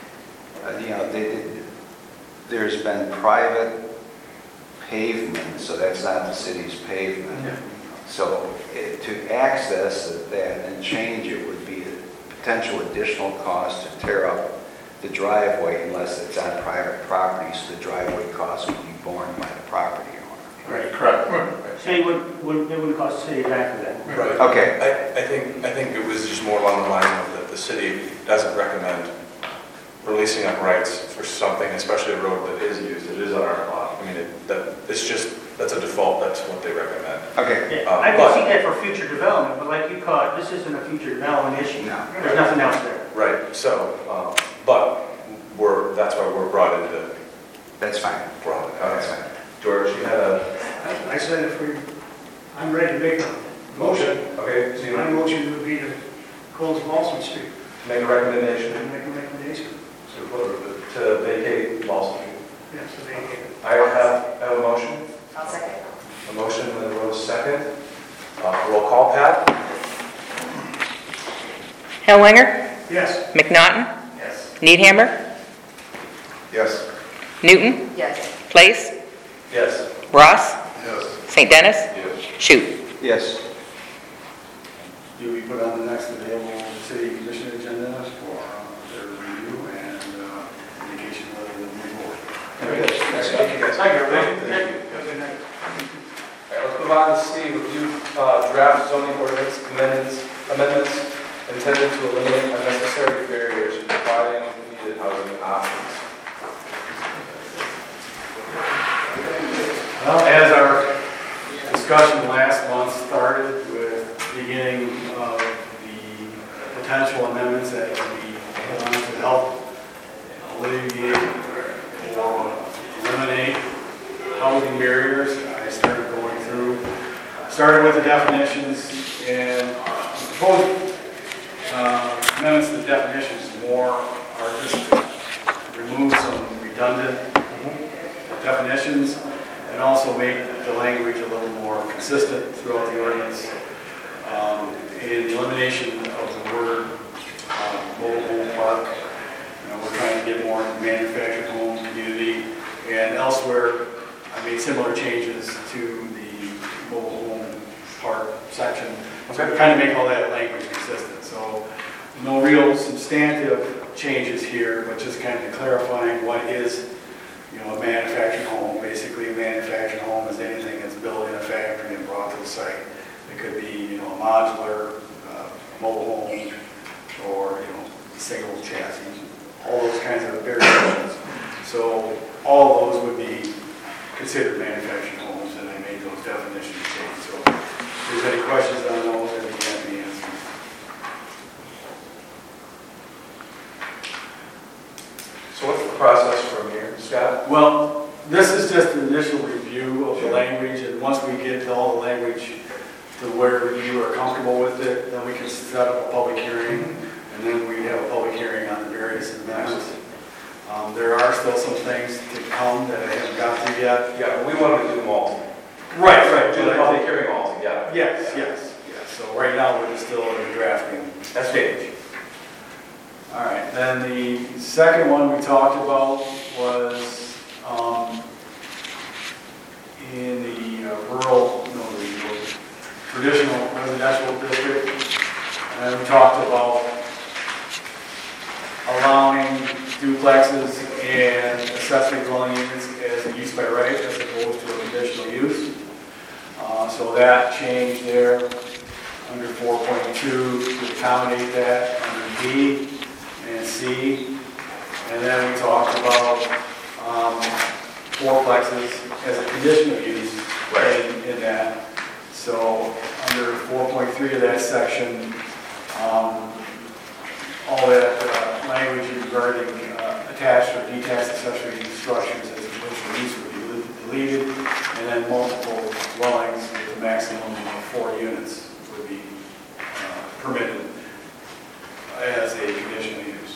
there's been private pavement, so that's not the city's pavement. Yeah. So to access that and change it would be a potential additional cost to tear up the driveway unless it's on private property, so the driveway cost would be borne by the property owner. Right, correct. Say it would cost the city back for that. Right. Okay. I think it was just more along the line of that the city doesn't recommend releasing up rights for something, especially a road that is used. It is on our lot. I mean, that's a default. That's what they recommend. Okay. Yeah, I can see that for future development, but like you caught, this isn't a future development issue. No. There's nothing else there. Right. So, but that's why we're brought into. That's fine. That's fine. George, you had a I said I'm ready to make a motion. Okay. So you My motion would be to close Balsam Street. make a recommendation And make a recommendation. to vacate Balsam Street. Yes, to vacate it. I have a motion. I'll second. A motion with a Rose second. Roll call, Pat. Hellwinger, Yes. McNaughton, Yes. Needhammer, Yes. Newton, Yes. Place, Yes. Ross? Yes. St. Dennis? Yes. Shute? Yes. Do we put on the next available city commission agenda for their review and indication whether they'll move forward? Very good. Thank you, guys. Thank you. Thank you. Have a good night. All right, let's move on to C, review draft zoning ordinance amendments intended to eliminate unnecessary barriers to providing needed housing options. Well, as our discussion last month started with beginning of the potential amendments that can be done to help alleviate or eliminate housing barriers, I started with the definitions and proposed amendments to the definitions more are just to remove some redundant definitions and also make the language a little more consistent throughout the ordinance. In the elimination of the word mobile home park, we're trying to get more manufactured home community, and elsewhere I made similar changes to the mobile home park section. So we kind of make all that language consistent. So no real substantive changes here, but just kind of clarifying what is a manufactured home. Basically, a manufactured home is anything that's built in a factory and brought to the site. It could be, a modular mobile home, or single chassis. All those kinds of variations. So all of those would be considered manufactured homes, and I made those definitions change. So if there's any questions on those, I'd be happy to answer. So what's the process from here, Scott? Well, this is just an initial review of the language, and once we get all the language to where you are comfortable with it, then we can set up a public hearing, and then we have a public hearing on the various amendments. There are still some things to come that I haven't got to yet. Yeah, but we wanted to do them all. Right. Do the public hearing all together. Yes. So right now, we're just still in the drafting stage. All right, then the second one we talked about was in the the traditional residential district. And we talked about allowing duplexes and accessory dwelling units as a use by right as opposed to a conditional use. So that changed there under 4.2 to accommodate that under D and C. And then we talked about fourplexes as a conditional use in that. So under 4.3 of that section, all that language regarding attached or detached accessory structures as a conditional use would be deleted, and then multiple dwellings with a maximum of 4 units would be permitted as a conditional use.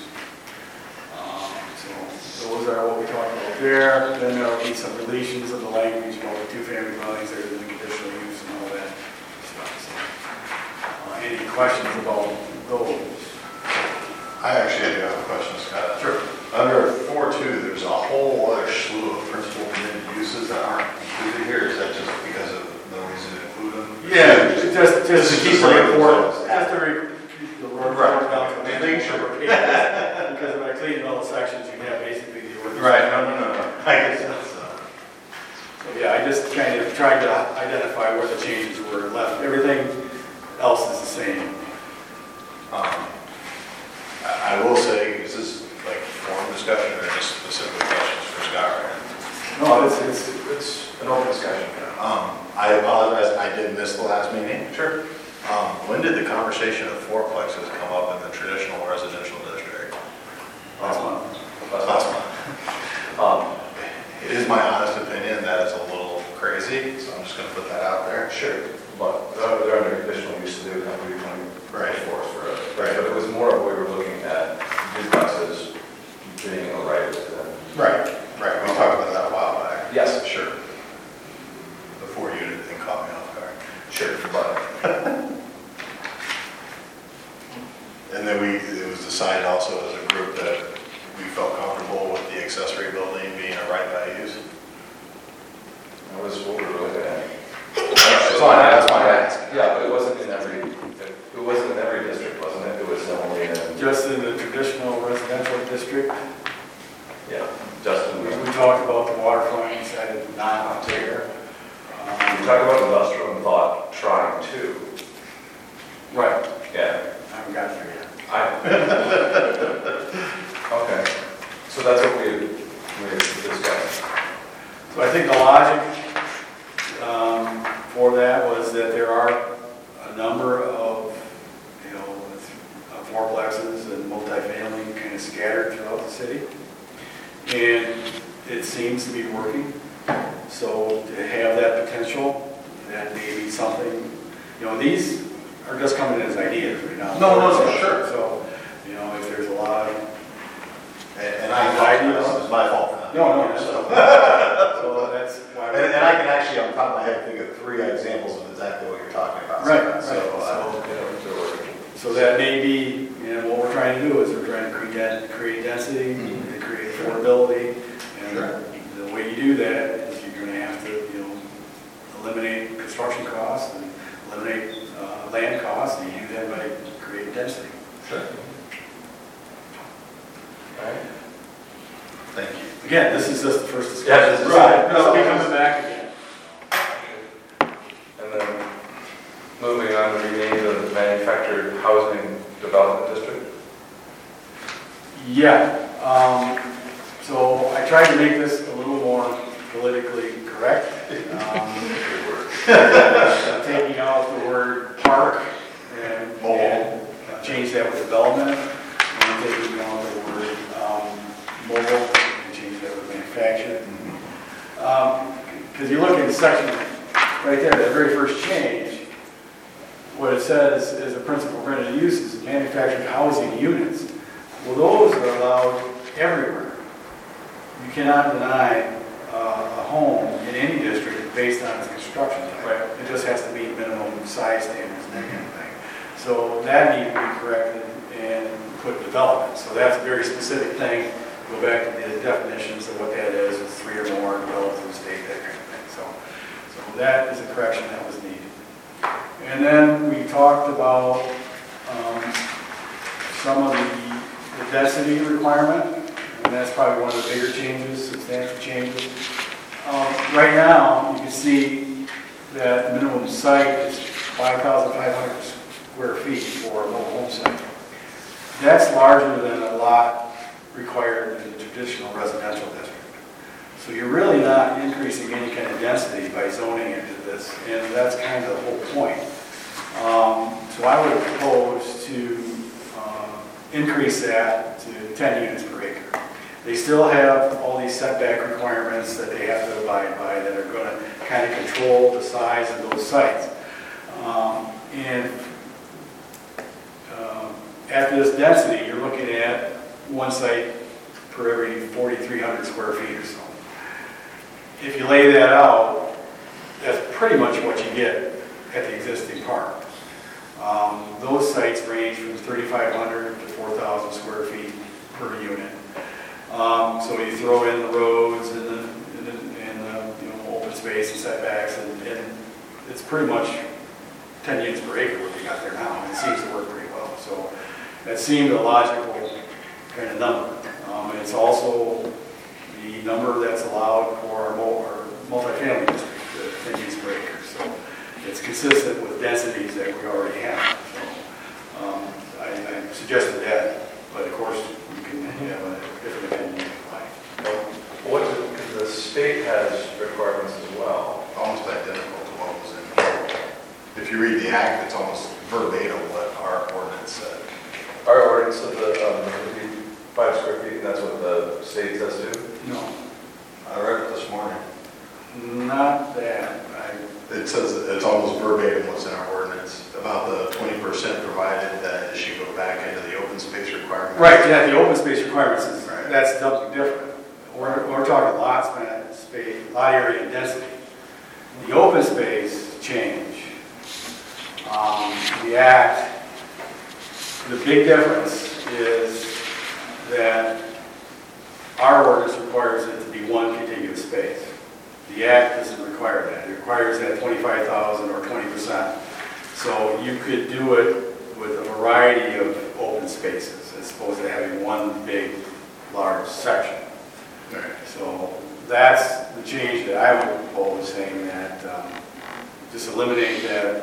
So those are what we talked about there. Then there will be some deletions of the language about the two-family dwellings that are in the conditional use and all that stuff. So, any questions about those? I actually do have a question, Scott. Sure. Under 4.2, there's a whole other slew of principal permitted uses that aren't included here. Is that just because of no reason to include them? Yeah, just to keep the report. Just to keep the report down to the Make sure. Because if I clean all the sections, you have basically the ordinance. Right, no. I get that. So yeah, I just kind of tried to identify where the changes were left. Everything else is the same. I will say, is this like forum discussion or just specific questions for Scott right now? No, it's An open discussion. I apologize, I did miss the last meeting. Sure. When did the conversation of fourplexes come up in the traditional residential district? last month. Last month. It is my honest opinion that is a little crazy, so I'm just going to put that out there. Sure. But they're under conditional use, so they would have to be 24 Right. for it. Right. But it was more of we were looking at duplexes being a right than. Right. We talked about that a while back. Yes. Sure. The 4-unit thing caught me off guard. Sure, but. And then it was decided also as a group that we felt comfortable with the accessory building being a right by use. That was what we were looking at. That's why I asked. Yeah, but it wasn't in every district, wasn't it? It was only in. Just in the traditional residential district. Yeah, Justin. We talked about the waterfront inside of non-Ontario. We talked about industrial and thought trying to. Right. Yeah. I haven't got there yet. Okay. So that's what we discussed. So I think the logic for that was that there are a number of, fourplexes and multifamily kind of scattered throughout the city. And it seems to be working. So to have that potential, that may be something, these are just coming in as ideas right now. No, sure. So, if there's a lot of, And it's my fault for that. No. So that's why. And I can actually, on top of my head, think of 3 examples of exactly what you're talking about. Right. So, So that may be, what we're trying to do is we're trying to create density and create affordability. And the way you do that is you're going to have to, eliminate construction costs and eliminate land costs, and you do that by creating density. Sure. All right. Thank you. Again, this is just the first discussion. Yeah, this is right. no, We'll be coming back again. And then moving on to rename the manufactured housing development district. Yeah. So I tried to make this a little more politically correct. Taking out the word park and change that with development, and taking out the word mobile and change that with manufactured. Because you look in the section right there, that very first change, what it says is the principal permitted uses manufactured housing units. Well, those are allowed everywhere. You cannot deny a home in any district based on its construction type. Right. It just has to meet minimum size standards and that kind of thing. So that needs to be corrected and put development. So that's a very specific thing. Go back to the definitions of what that is. It's 3 or more developed in the state, that kind of thing. So that is a correction that was needed. And then we talked about some of the density requirement, and that's probably one of the bigger changes, substantial changes. Right now, you can see that the minimum site is 5,500 square feet for a mobile home site. That's larger than a lot required in the traditional residential district. So you're really not increasing any kind of density by zoning into this, and that's kind of the whole point. So I would propose to increase that to 10 units per acre. They still have all these setback requirements that they have to abide by that are going to kind of control the size of those sites. At this density, you're looking at one site per every 4,300 square feet or so. If you lay that out, that's pretty much what you get at the existing park. Those sites range from 3,500 to 4,000 square feet per unit. So you throw in the roads and the open space and setbacks, and it's pretty much 10 units per acre what you got there now, and it seems to work pretty well. So that seemed a logical kind of number. And it's also the number that's allowed for our multifamily district, 10 units per acre. So it's consistent with densities that we already have. So I suggested that, but of course you can have a different opinion if you like. Because the state has requirements as well. Almost identical to what was in. If you read the act, it's almost verbatim what our ordinance said. Our ordinance of the 5 square feet, and that's what the state says too? No. I read it this morning. Not that. It says it's almost verbatim what's in our ordinance about the 20% provided that it should go back into the open space requirement. Right, yeah, the open space requirements is, that's something different. We're talking lot space, lot area and density. The open space change, the act, the big difference is that our ordinance requires it to be one contiguous space. The act doesn't require that. It requires that 25,000 or 20%. So you could do it with a variety of open spaces as opposed to having one big, large section. So that's the change that I would propose, saying that just eliminate that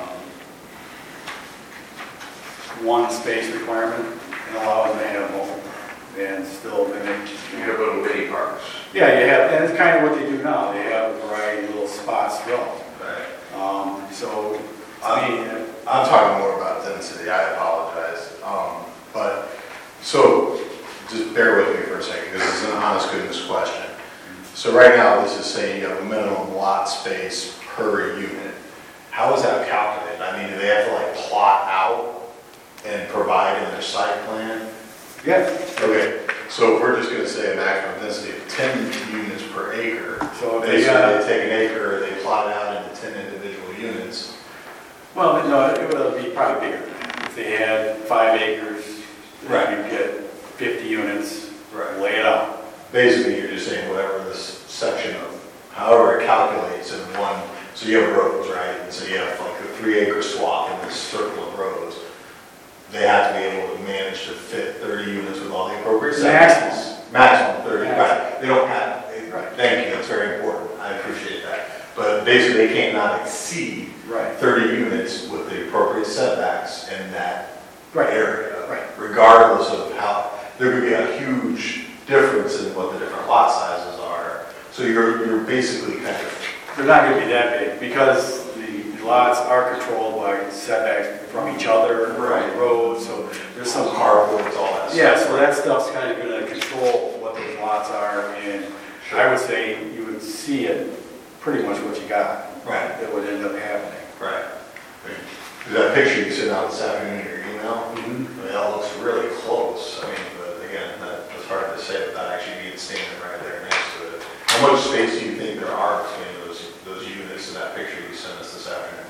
one space requirement and allow them to have both. And still, then You have little bitty parks. yeah, you have, and it's kind of what they do now. They have a variety of little spots throughout. Right. So, I mean, I'm talking more about density, I apologize. But, so, just bear with me for a second, because it's an honest goodness question. So right now, this is saying you have a minimum lot space per unit. How is that calculated? I mean, do they have to like plot out and provide in their site plan? yeah. Okay, so if we're just gonna say a maximum density of 10 units per acre, So they take an acre, they plot it out into 10 individual units. Well, no, it would be probably bigger than that. If they had 5 acres, Right. then you'd get 50 units, Right. lay it out. Basically, you're just saying whatever this section of, however it calculates in one, so you have roads, right? And so you have like a 3-acre swath in this circle of roads. They have to be able to manage to fit 30 units with all the appropriate setbacks. Maximum 30, right. They don't have, thank you, that's very important. I appreciate that. But basically, they cannot exceed Right. 30 units with the appropriate setbacks in that area. Right. Regardless of how, there could be a huge difference in what the different lot sizes are. So you're basically kind of, They're not going to be that big because the lots are controlled by setbacks from each other, from the road, so there's some carports, all that stuff. Yeah, so that stuff's kind of going to control what those lots are, and I would say you would see it pretty much what you got. Right. That would end up happening. Right. That picture you sent out this afternoon in your email, I mean, that looks really close. I mean, but again, that's hard to say without actually being standing right there next to it. How much space do you think there are between those units in that picture you sent us this afternoon?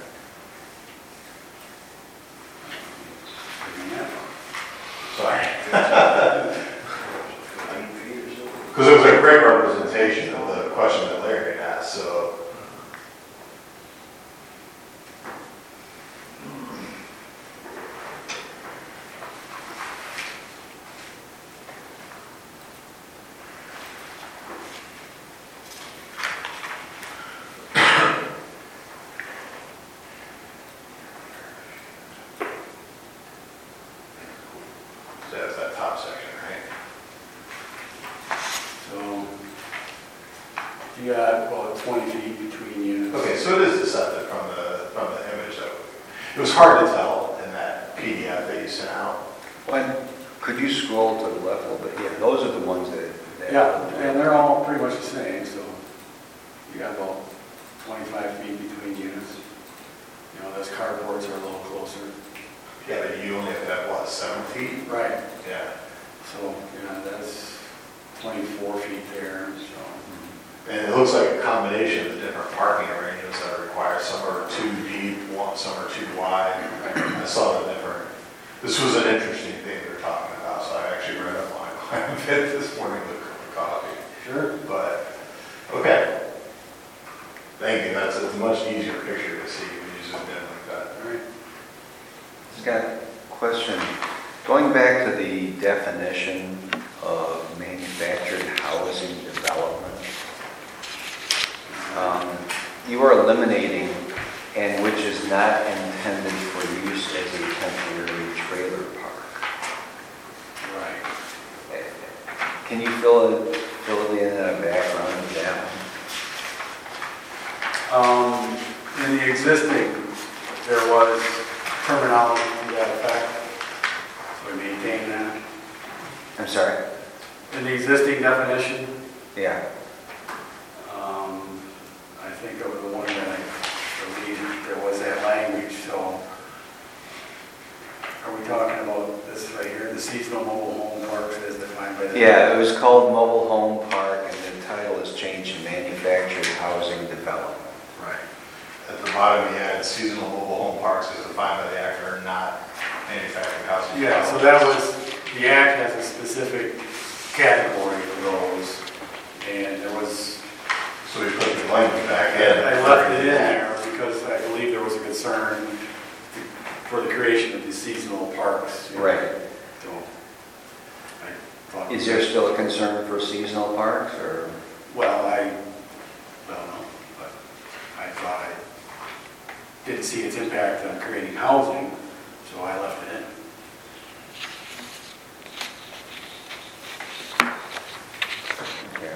Sorry. Because it was a great representation of the question that Larry had asked, so. So that's that top section, right? So you got, well, 20 feet between units. Okay, so it is deceptive from the image though. It was hard to tell in that PDF that you sent out. When, could you scroll to the left a little bit? Yeah, those are the ones that. Yeah, and they're all pretty much the same, so you got about 25 feet between units. You know, those carports are a little closer. Yeah, but you only have to have, what, 7 feet? Right. Yeah. So, yeah, that's 24 feet there, so. And it looks like a combination of the different parking arrangements that are required. Some are 2 deep, some are 2 wide. I saw the different, this was an interesting thing they were talking about, so I actually read up on it quite a bit this morning with coffee. Sure. But, okay. Thank you, that's a much easier picture to see when you zoom in like that. All right. I've got a question. Going back to the definition of manufactured housing development, you are eliminating "and which is not intended for use as a temporary trailer park." Right. Can you fill in a background of that one? In the existing, there was terminology to that effect, so we maintain that. I'm sorry? In the existing definition, Yeah. I think of the one that I believe there was that language, so are we talking about this right here, the seasonal mobile home parks as defined by the... Yeah, it was called Mobile Home Park, and the title is changed to Manufactured Housing Development. Right. At the bottom, you had seasonal mobile home parks as defined by the act are not manufactured housing. Yeah, so that was, the act has a specific category for those, and there was... So we put the language back in. I left it in there because I believe there was a concern for the creation of these seasonal parks. Right. So, I thought. Is there still a concern for seasonal parks, or? Well, I don't know, but I thought I didn't see its impact on creating housing, so I left it in. Okay.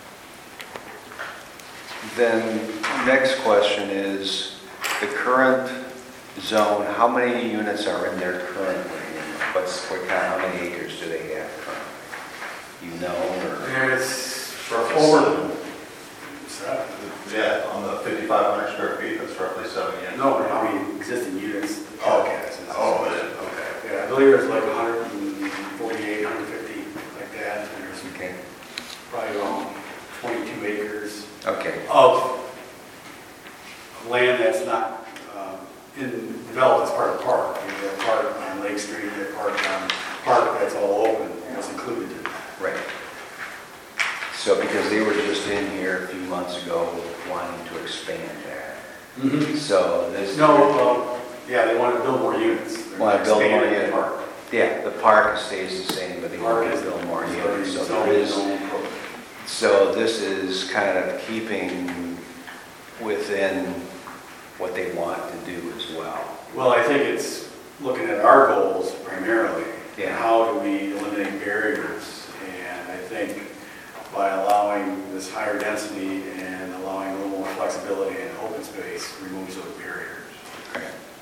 Then, next question is, the current zone, how many units are in there currently? How many acres do they have currently? You know, or? It's over. Yeah, on the 5,500 square feet, that's roughly 7 units. No, I mean existing units. The Oh, park has. oh, is it? Okay. Yeah, I believe there's like 148, 150, like that. And there's Okay. probably around 22 acres Okay. of land that's not developed as part of the park. You know, that park on Lake Street, that park on Park that's all open was included in that. Right. So because they were just in here a few months ago wanting to expand that. So this. No, yeah, they want to build more units. They're Want to build more expanding the units. park. Yeah, the park stays the same, but they Park want to is build more units. So zone there is. zone program. So this is kind of keeping within what they want to do as well. Well, I think it's looking at our goals primarily. Yeah. How do we eliminate barriers? And I think by allowing this higher density and allowing a little more flexibility and open space removes those barriers. Okay.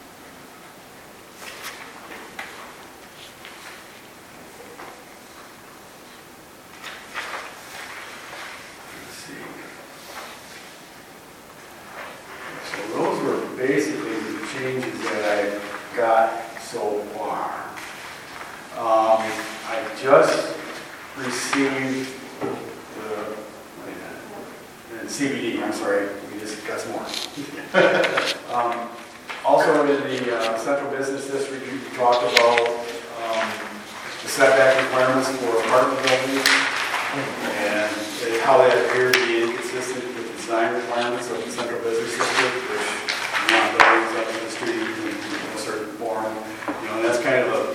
Let's see. So those were basically the changes that I got so far. I just received the CBD, I'm sorry, we just got some more. Also in the central business district, we talked about the setback requirements for apartment buildings and how that appeared to be inconsistent with the design requirements of the central business district, which you want buildings up to the street in a certain form. You know, and that's kind of a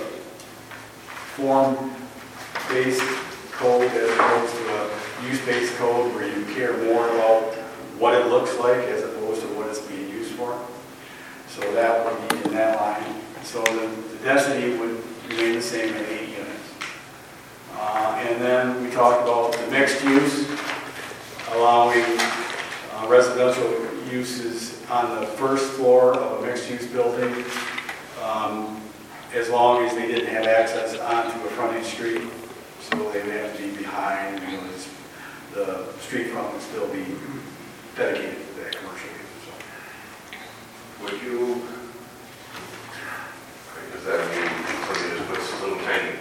form-based code as opposed to a use-based code where you care more about what it looks like as opposed to what it's being used for. So that would be in that line. So the density would remain the same at 8 units. And then we talked about the mixed use, allowing residential uses on the first floor of a mixed-use building, as long as they didn't have access onto a frontage street. So they would have to be behind, you know, the street front would still be dedicated to that commercial use. So. Would you, does that mean somebody just puts a little tiny,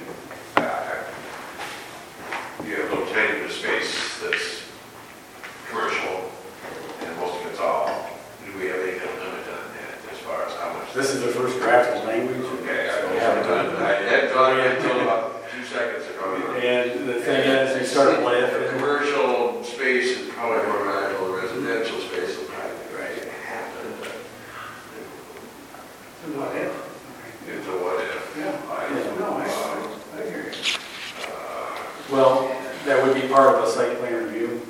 you have a little tiny bit of space that's commercial and most of it's all, do we have any kind of limit on that as far as how much? This is the first draft of language. Okay, I haven't done that. I hadn't done it until about 2 seconds ago. And the thing is, we started with The commercial space is probably more valuable, the residential space will probably be right to happen, but what if? it's a what if. I hear you. Well, that would be part of a site plan review.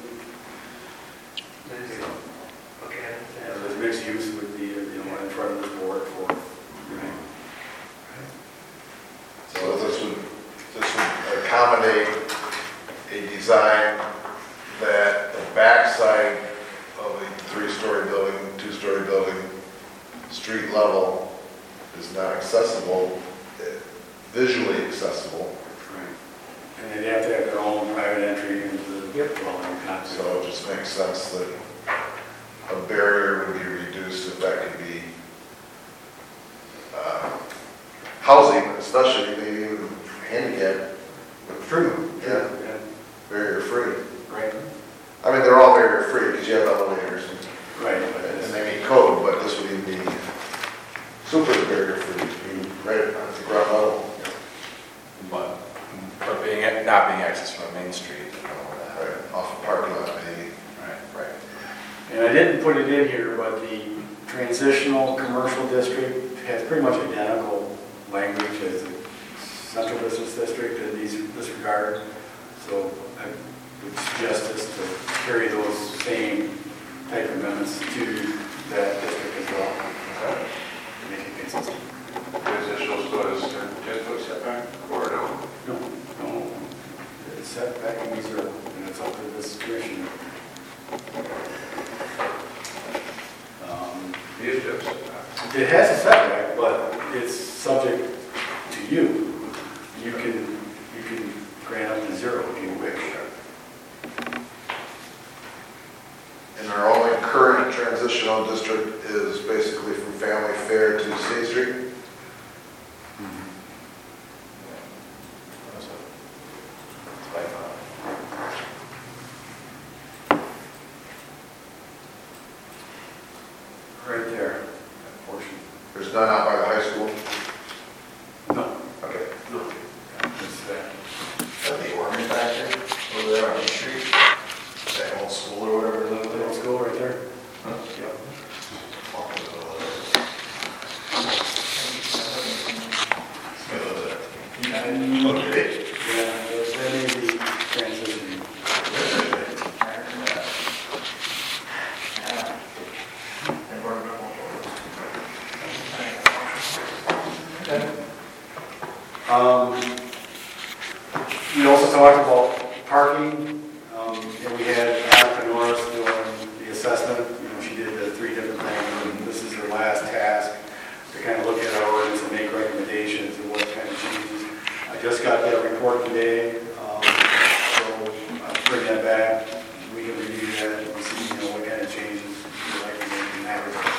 The mixed use would be, you know, in front of the board for. So this would accommodate a design that the backside of a 3-story building, 2-story building, street level is not accessible, visually accessible. And they'd have to have their own private entry into the dwelling. So it just makes sense that a barrier would be reduced if that could be housing, especially maybe even handicap, free, yeah, barrier free. Right. I mean, they're all barrier free because you have elevators Right. and they need code, but this would even be super barrier free, right at the ground level. But not being accessed from a main street, you know, Right, off the parking lot maybe. Right. And didn't put it in here, but the transitional commercial district has pretty much identical language as the central business district in this regard. So I would suggest us to carry those same type of amendments to that district as well. Make it consistent. Transitional stores, 10-foot setback, or no? No. It's set back in zero, and it's up to this commission. It has a setback, but it's subject to you. You can grant up to zero if you wish. And our only current transitional district is basically from Family Fair to State Street. Right there, that portion. There's none out by the high school. No. Okay. No. It's that. Is that the Ormond back there? Over there on the street? That old school or whatever it is? The old school right there? Huh? Yep. Okay. Yeah, that may be transitioning. We also talked about parking. And we had Monica Norris doing the assessment. She did the 3 different things, and this is her last task to kind of look at our ordinance and make recommendations and what kind of changes. I just got that report today, so I'll bring that back. We can review that and see, what kind of changes we'd like to make in that regard.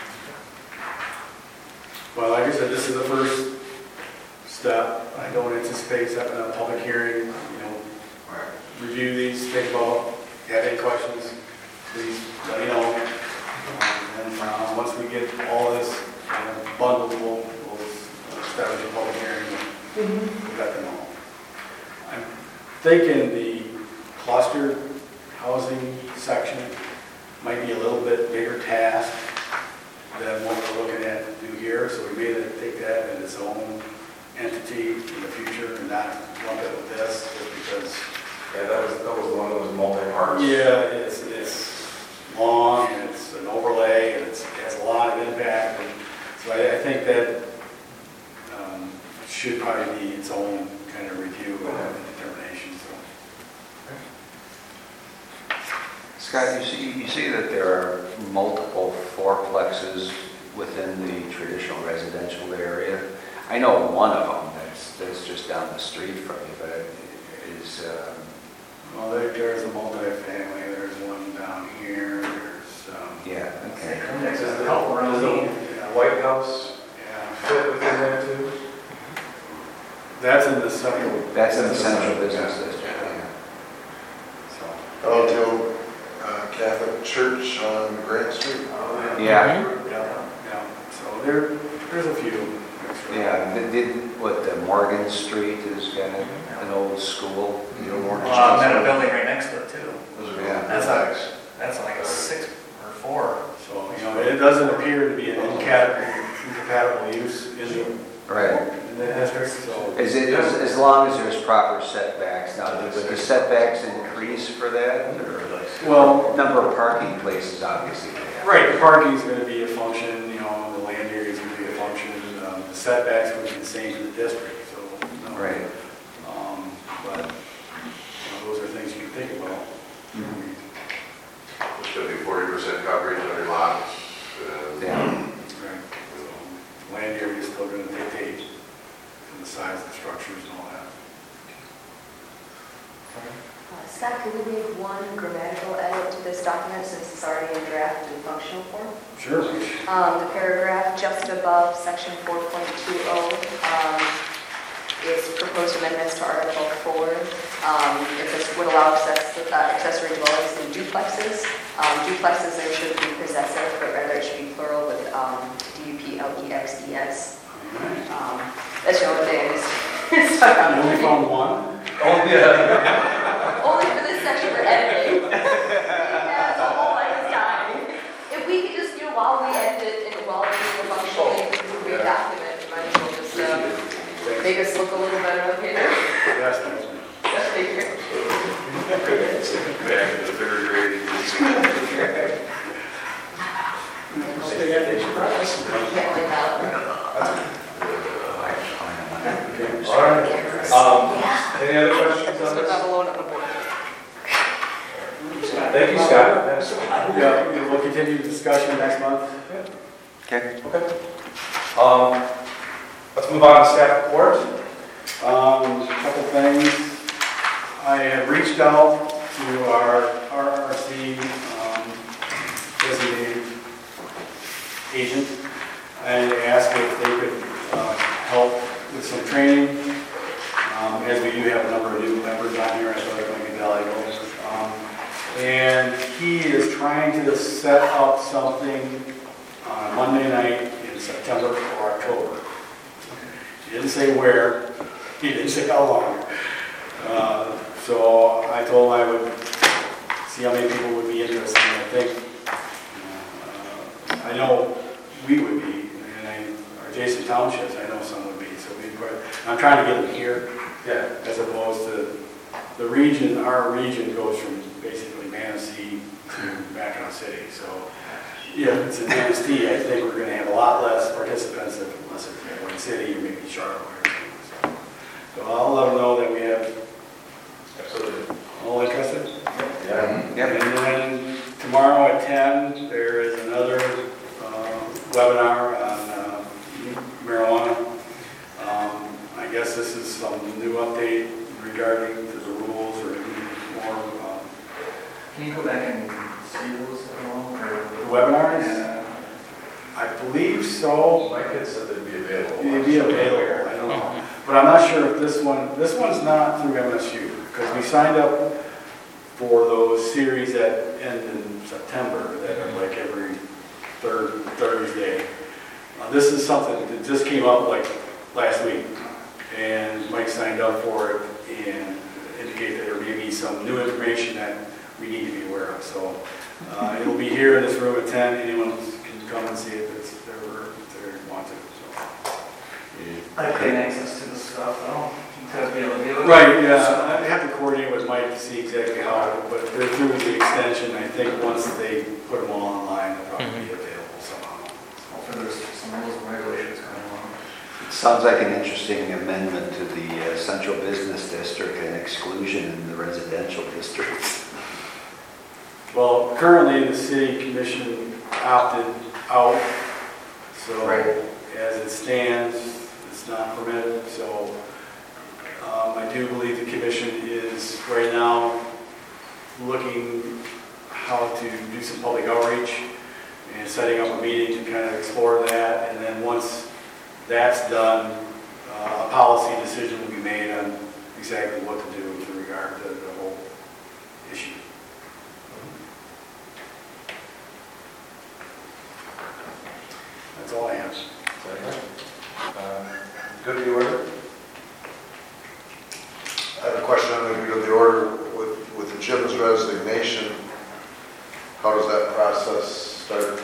Well, like I said, this is the first step. I don't anticipate setting a public hearing, review these, think about, have any questions, please let me know. And once we get all this bundled, we'll establish a public hearing and we've got them all. I'm thinking the cluster housing section might be a little bit bigger task than what we're looking at to do here, so we may take that as its own entity in the future and not lump it with this, just because. Yeah, that was the one that was multi-parts. Yeah, it's long, and it's an overlay, and it has a lot of impact, and so I think that should probably be its own kind of review and determination, so. Scott, you see that there are multiple fourplexes within the traditional residential area. I know one of them that's just down the street from you, but it is. Well, there's a multi-family. There's one down here. There's. Yeah. Okay. Does the White House fit within that too? That's in the central. That's in the central business district. Yeah. So. Oh, the old Catholic Church on Grant Street. Yeah. Yeah. So there's a few. Yeah. The Morgan Street has got an old school. And then a building right next to it too. Yeah. That's like a 6 or 4. So, it doesn't appear to be an incompatible use in the district, so. As long as there's proper setbacks. Now, would the setbacks increase for that? Well, number of parking places, obviously. Right, the parking is going to be a function, the land area is going to be a function, the setbacks would be the same in the district, so. Right. But those are things you can think about. It should be 40% coverage on your lots. Yeah. Right. So land area is still going to dictate the size of the structures and all that. Scott, could we make one grammatical edit to this document since it's already in draft and functional form? Sure. The paragraph just above section 4.20 is proposed amendments to Article 4. If this would allow accessory dwellings in duplexes. Duplexes, there should be possessive, but rather it should be plural with D-U-P-L-E-X-E-S. That's the only thing I just stuck on. You only found one? Oh, yeah. Only for this section for editing. That's a whole lot of time. Thank you, Scott. Yeah, we'll continue the discussion next month. Okay. Okay. Let's move on to staff report. A couple things. I have reached out to our RRC designated agent and asked if they could help with some training. As we do have a number of new members on here, I thought it might be valuable. And he is trying to set up something on Monday night in September or October. He didn't say where, he didn't say how long. So I told him I would see how many people would be interested. And I think, I know we would be, and our adjacent townships, I know some would be. So I'm trying to get them here, as opposed to the region. Our region goes from basically Manistee to Mackinac City. So yeah, it's in Manistee. I think we're going to have a lot less participants unless it's Mackinac City or maybe Charlotte. So I'll let them know that we have. Absolutely. All interested? Yeah. Yep. And then tomorrow at 10, there is another webinar on marijuana. I guess this is some new update regarding to the rules or more. Can you go back and see those at all? Webinars? I believe so. My kids said they'd be available. They'd be available, I don't know. But I'm not sure if this one's not through MSU, because we signed up for those series that end in September, that are like every third Thursday. This is something that just came up like last week, and Mike signed up for it and indicated that there may be some new information that we need to be aware of. So it'll be here in this room at 10. Anyone can come and see it if they want to. So. I couldn't access to the stuff, though. To be able to do it. Right, yeah. I have to coordinate with Mike to see exactly how, but they're through the extension. I think once they put them all online, they'll probably be available somehow. Hopefully there's some rules and regulations coming along. Sounds like an interesting amendment to the central business district and exclusion in the residential districts. Well, currently the city commission opted out, so as it stands, it's not permitted. So I do believe the commission is right now looking how to do some public outreach and setting up a meeting to kind of explore that. And then once that's done, a policy decision will be made on exactly what to do with regard to the whole issue. That's all I have. Go to the order. I have a question on the good of the order with Jim's resignation. How does that process start?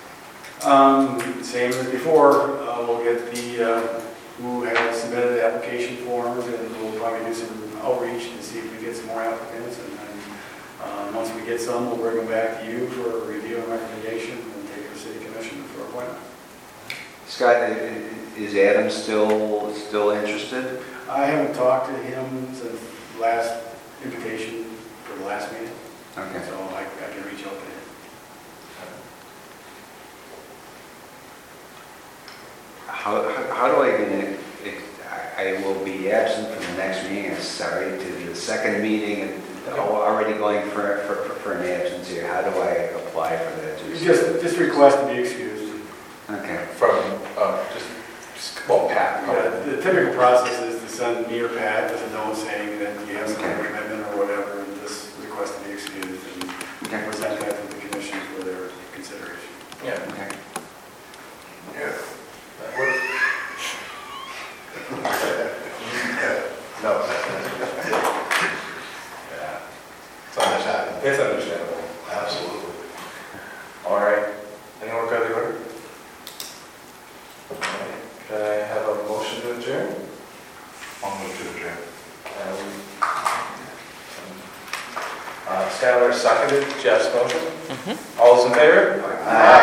Same as before. We'll get the who have submitted the application forms, and we'll probably do some outreach to see if we get some more applicants. And then once we get some, we'll bring them back to you for a review and recommendation, and take it to City Commission for appointment. Scott, is Adam still interested? I haven't talked to him since the last invitation for the last meeting. Okay. So I can reach out to him. How do I get it? I will be absent from the next meeting, I'm sorry, to the second meeting, and already going for an absence here. How do I apply for that? Just request to be excused. Okay. From Pat. Yeah, the typical process is to send me or Pat with a note saying that you have some commitment or whatever, and just request to be excused, and present that to the commission for their consideration. Yeah. Okay. Yeah. That works. No. Yeah. It's understandable. It's understandable. Absolutely. All right. Anyone go to the order? Can I have a motion to adjourn? I'll move to adjourn. Skylar seconded Jeff's motion. All those in favor? Aye.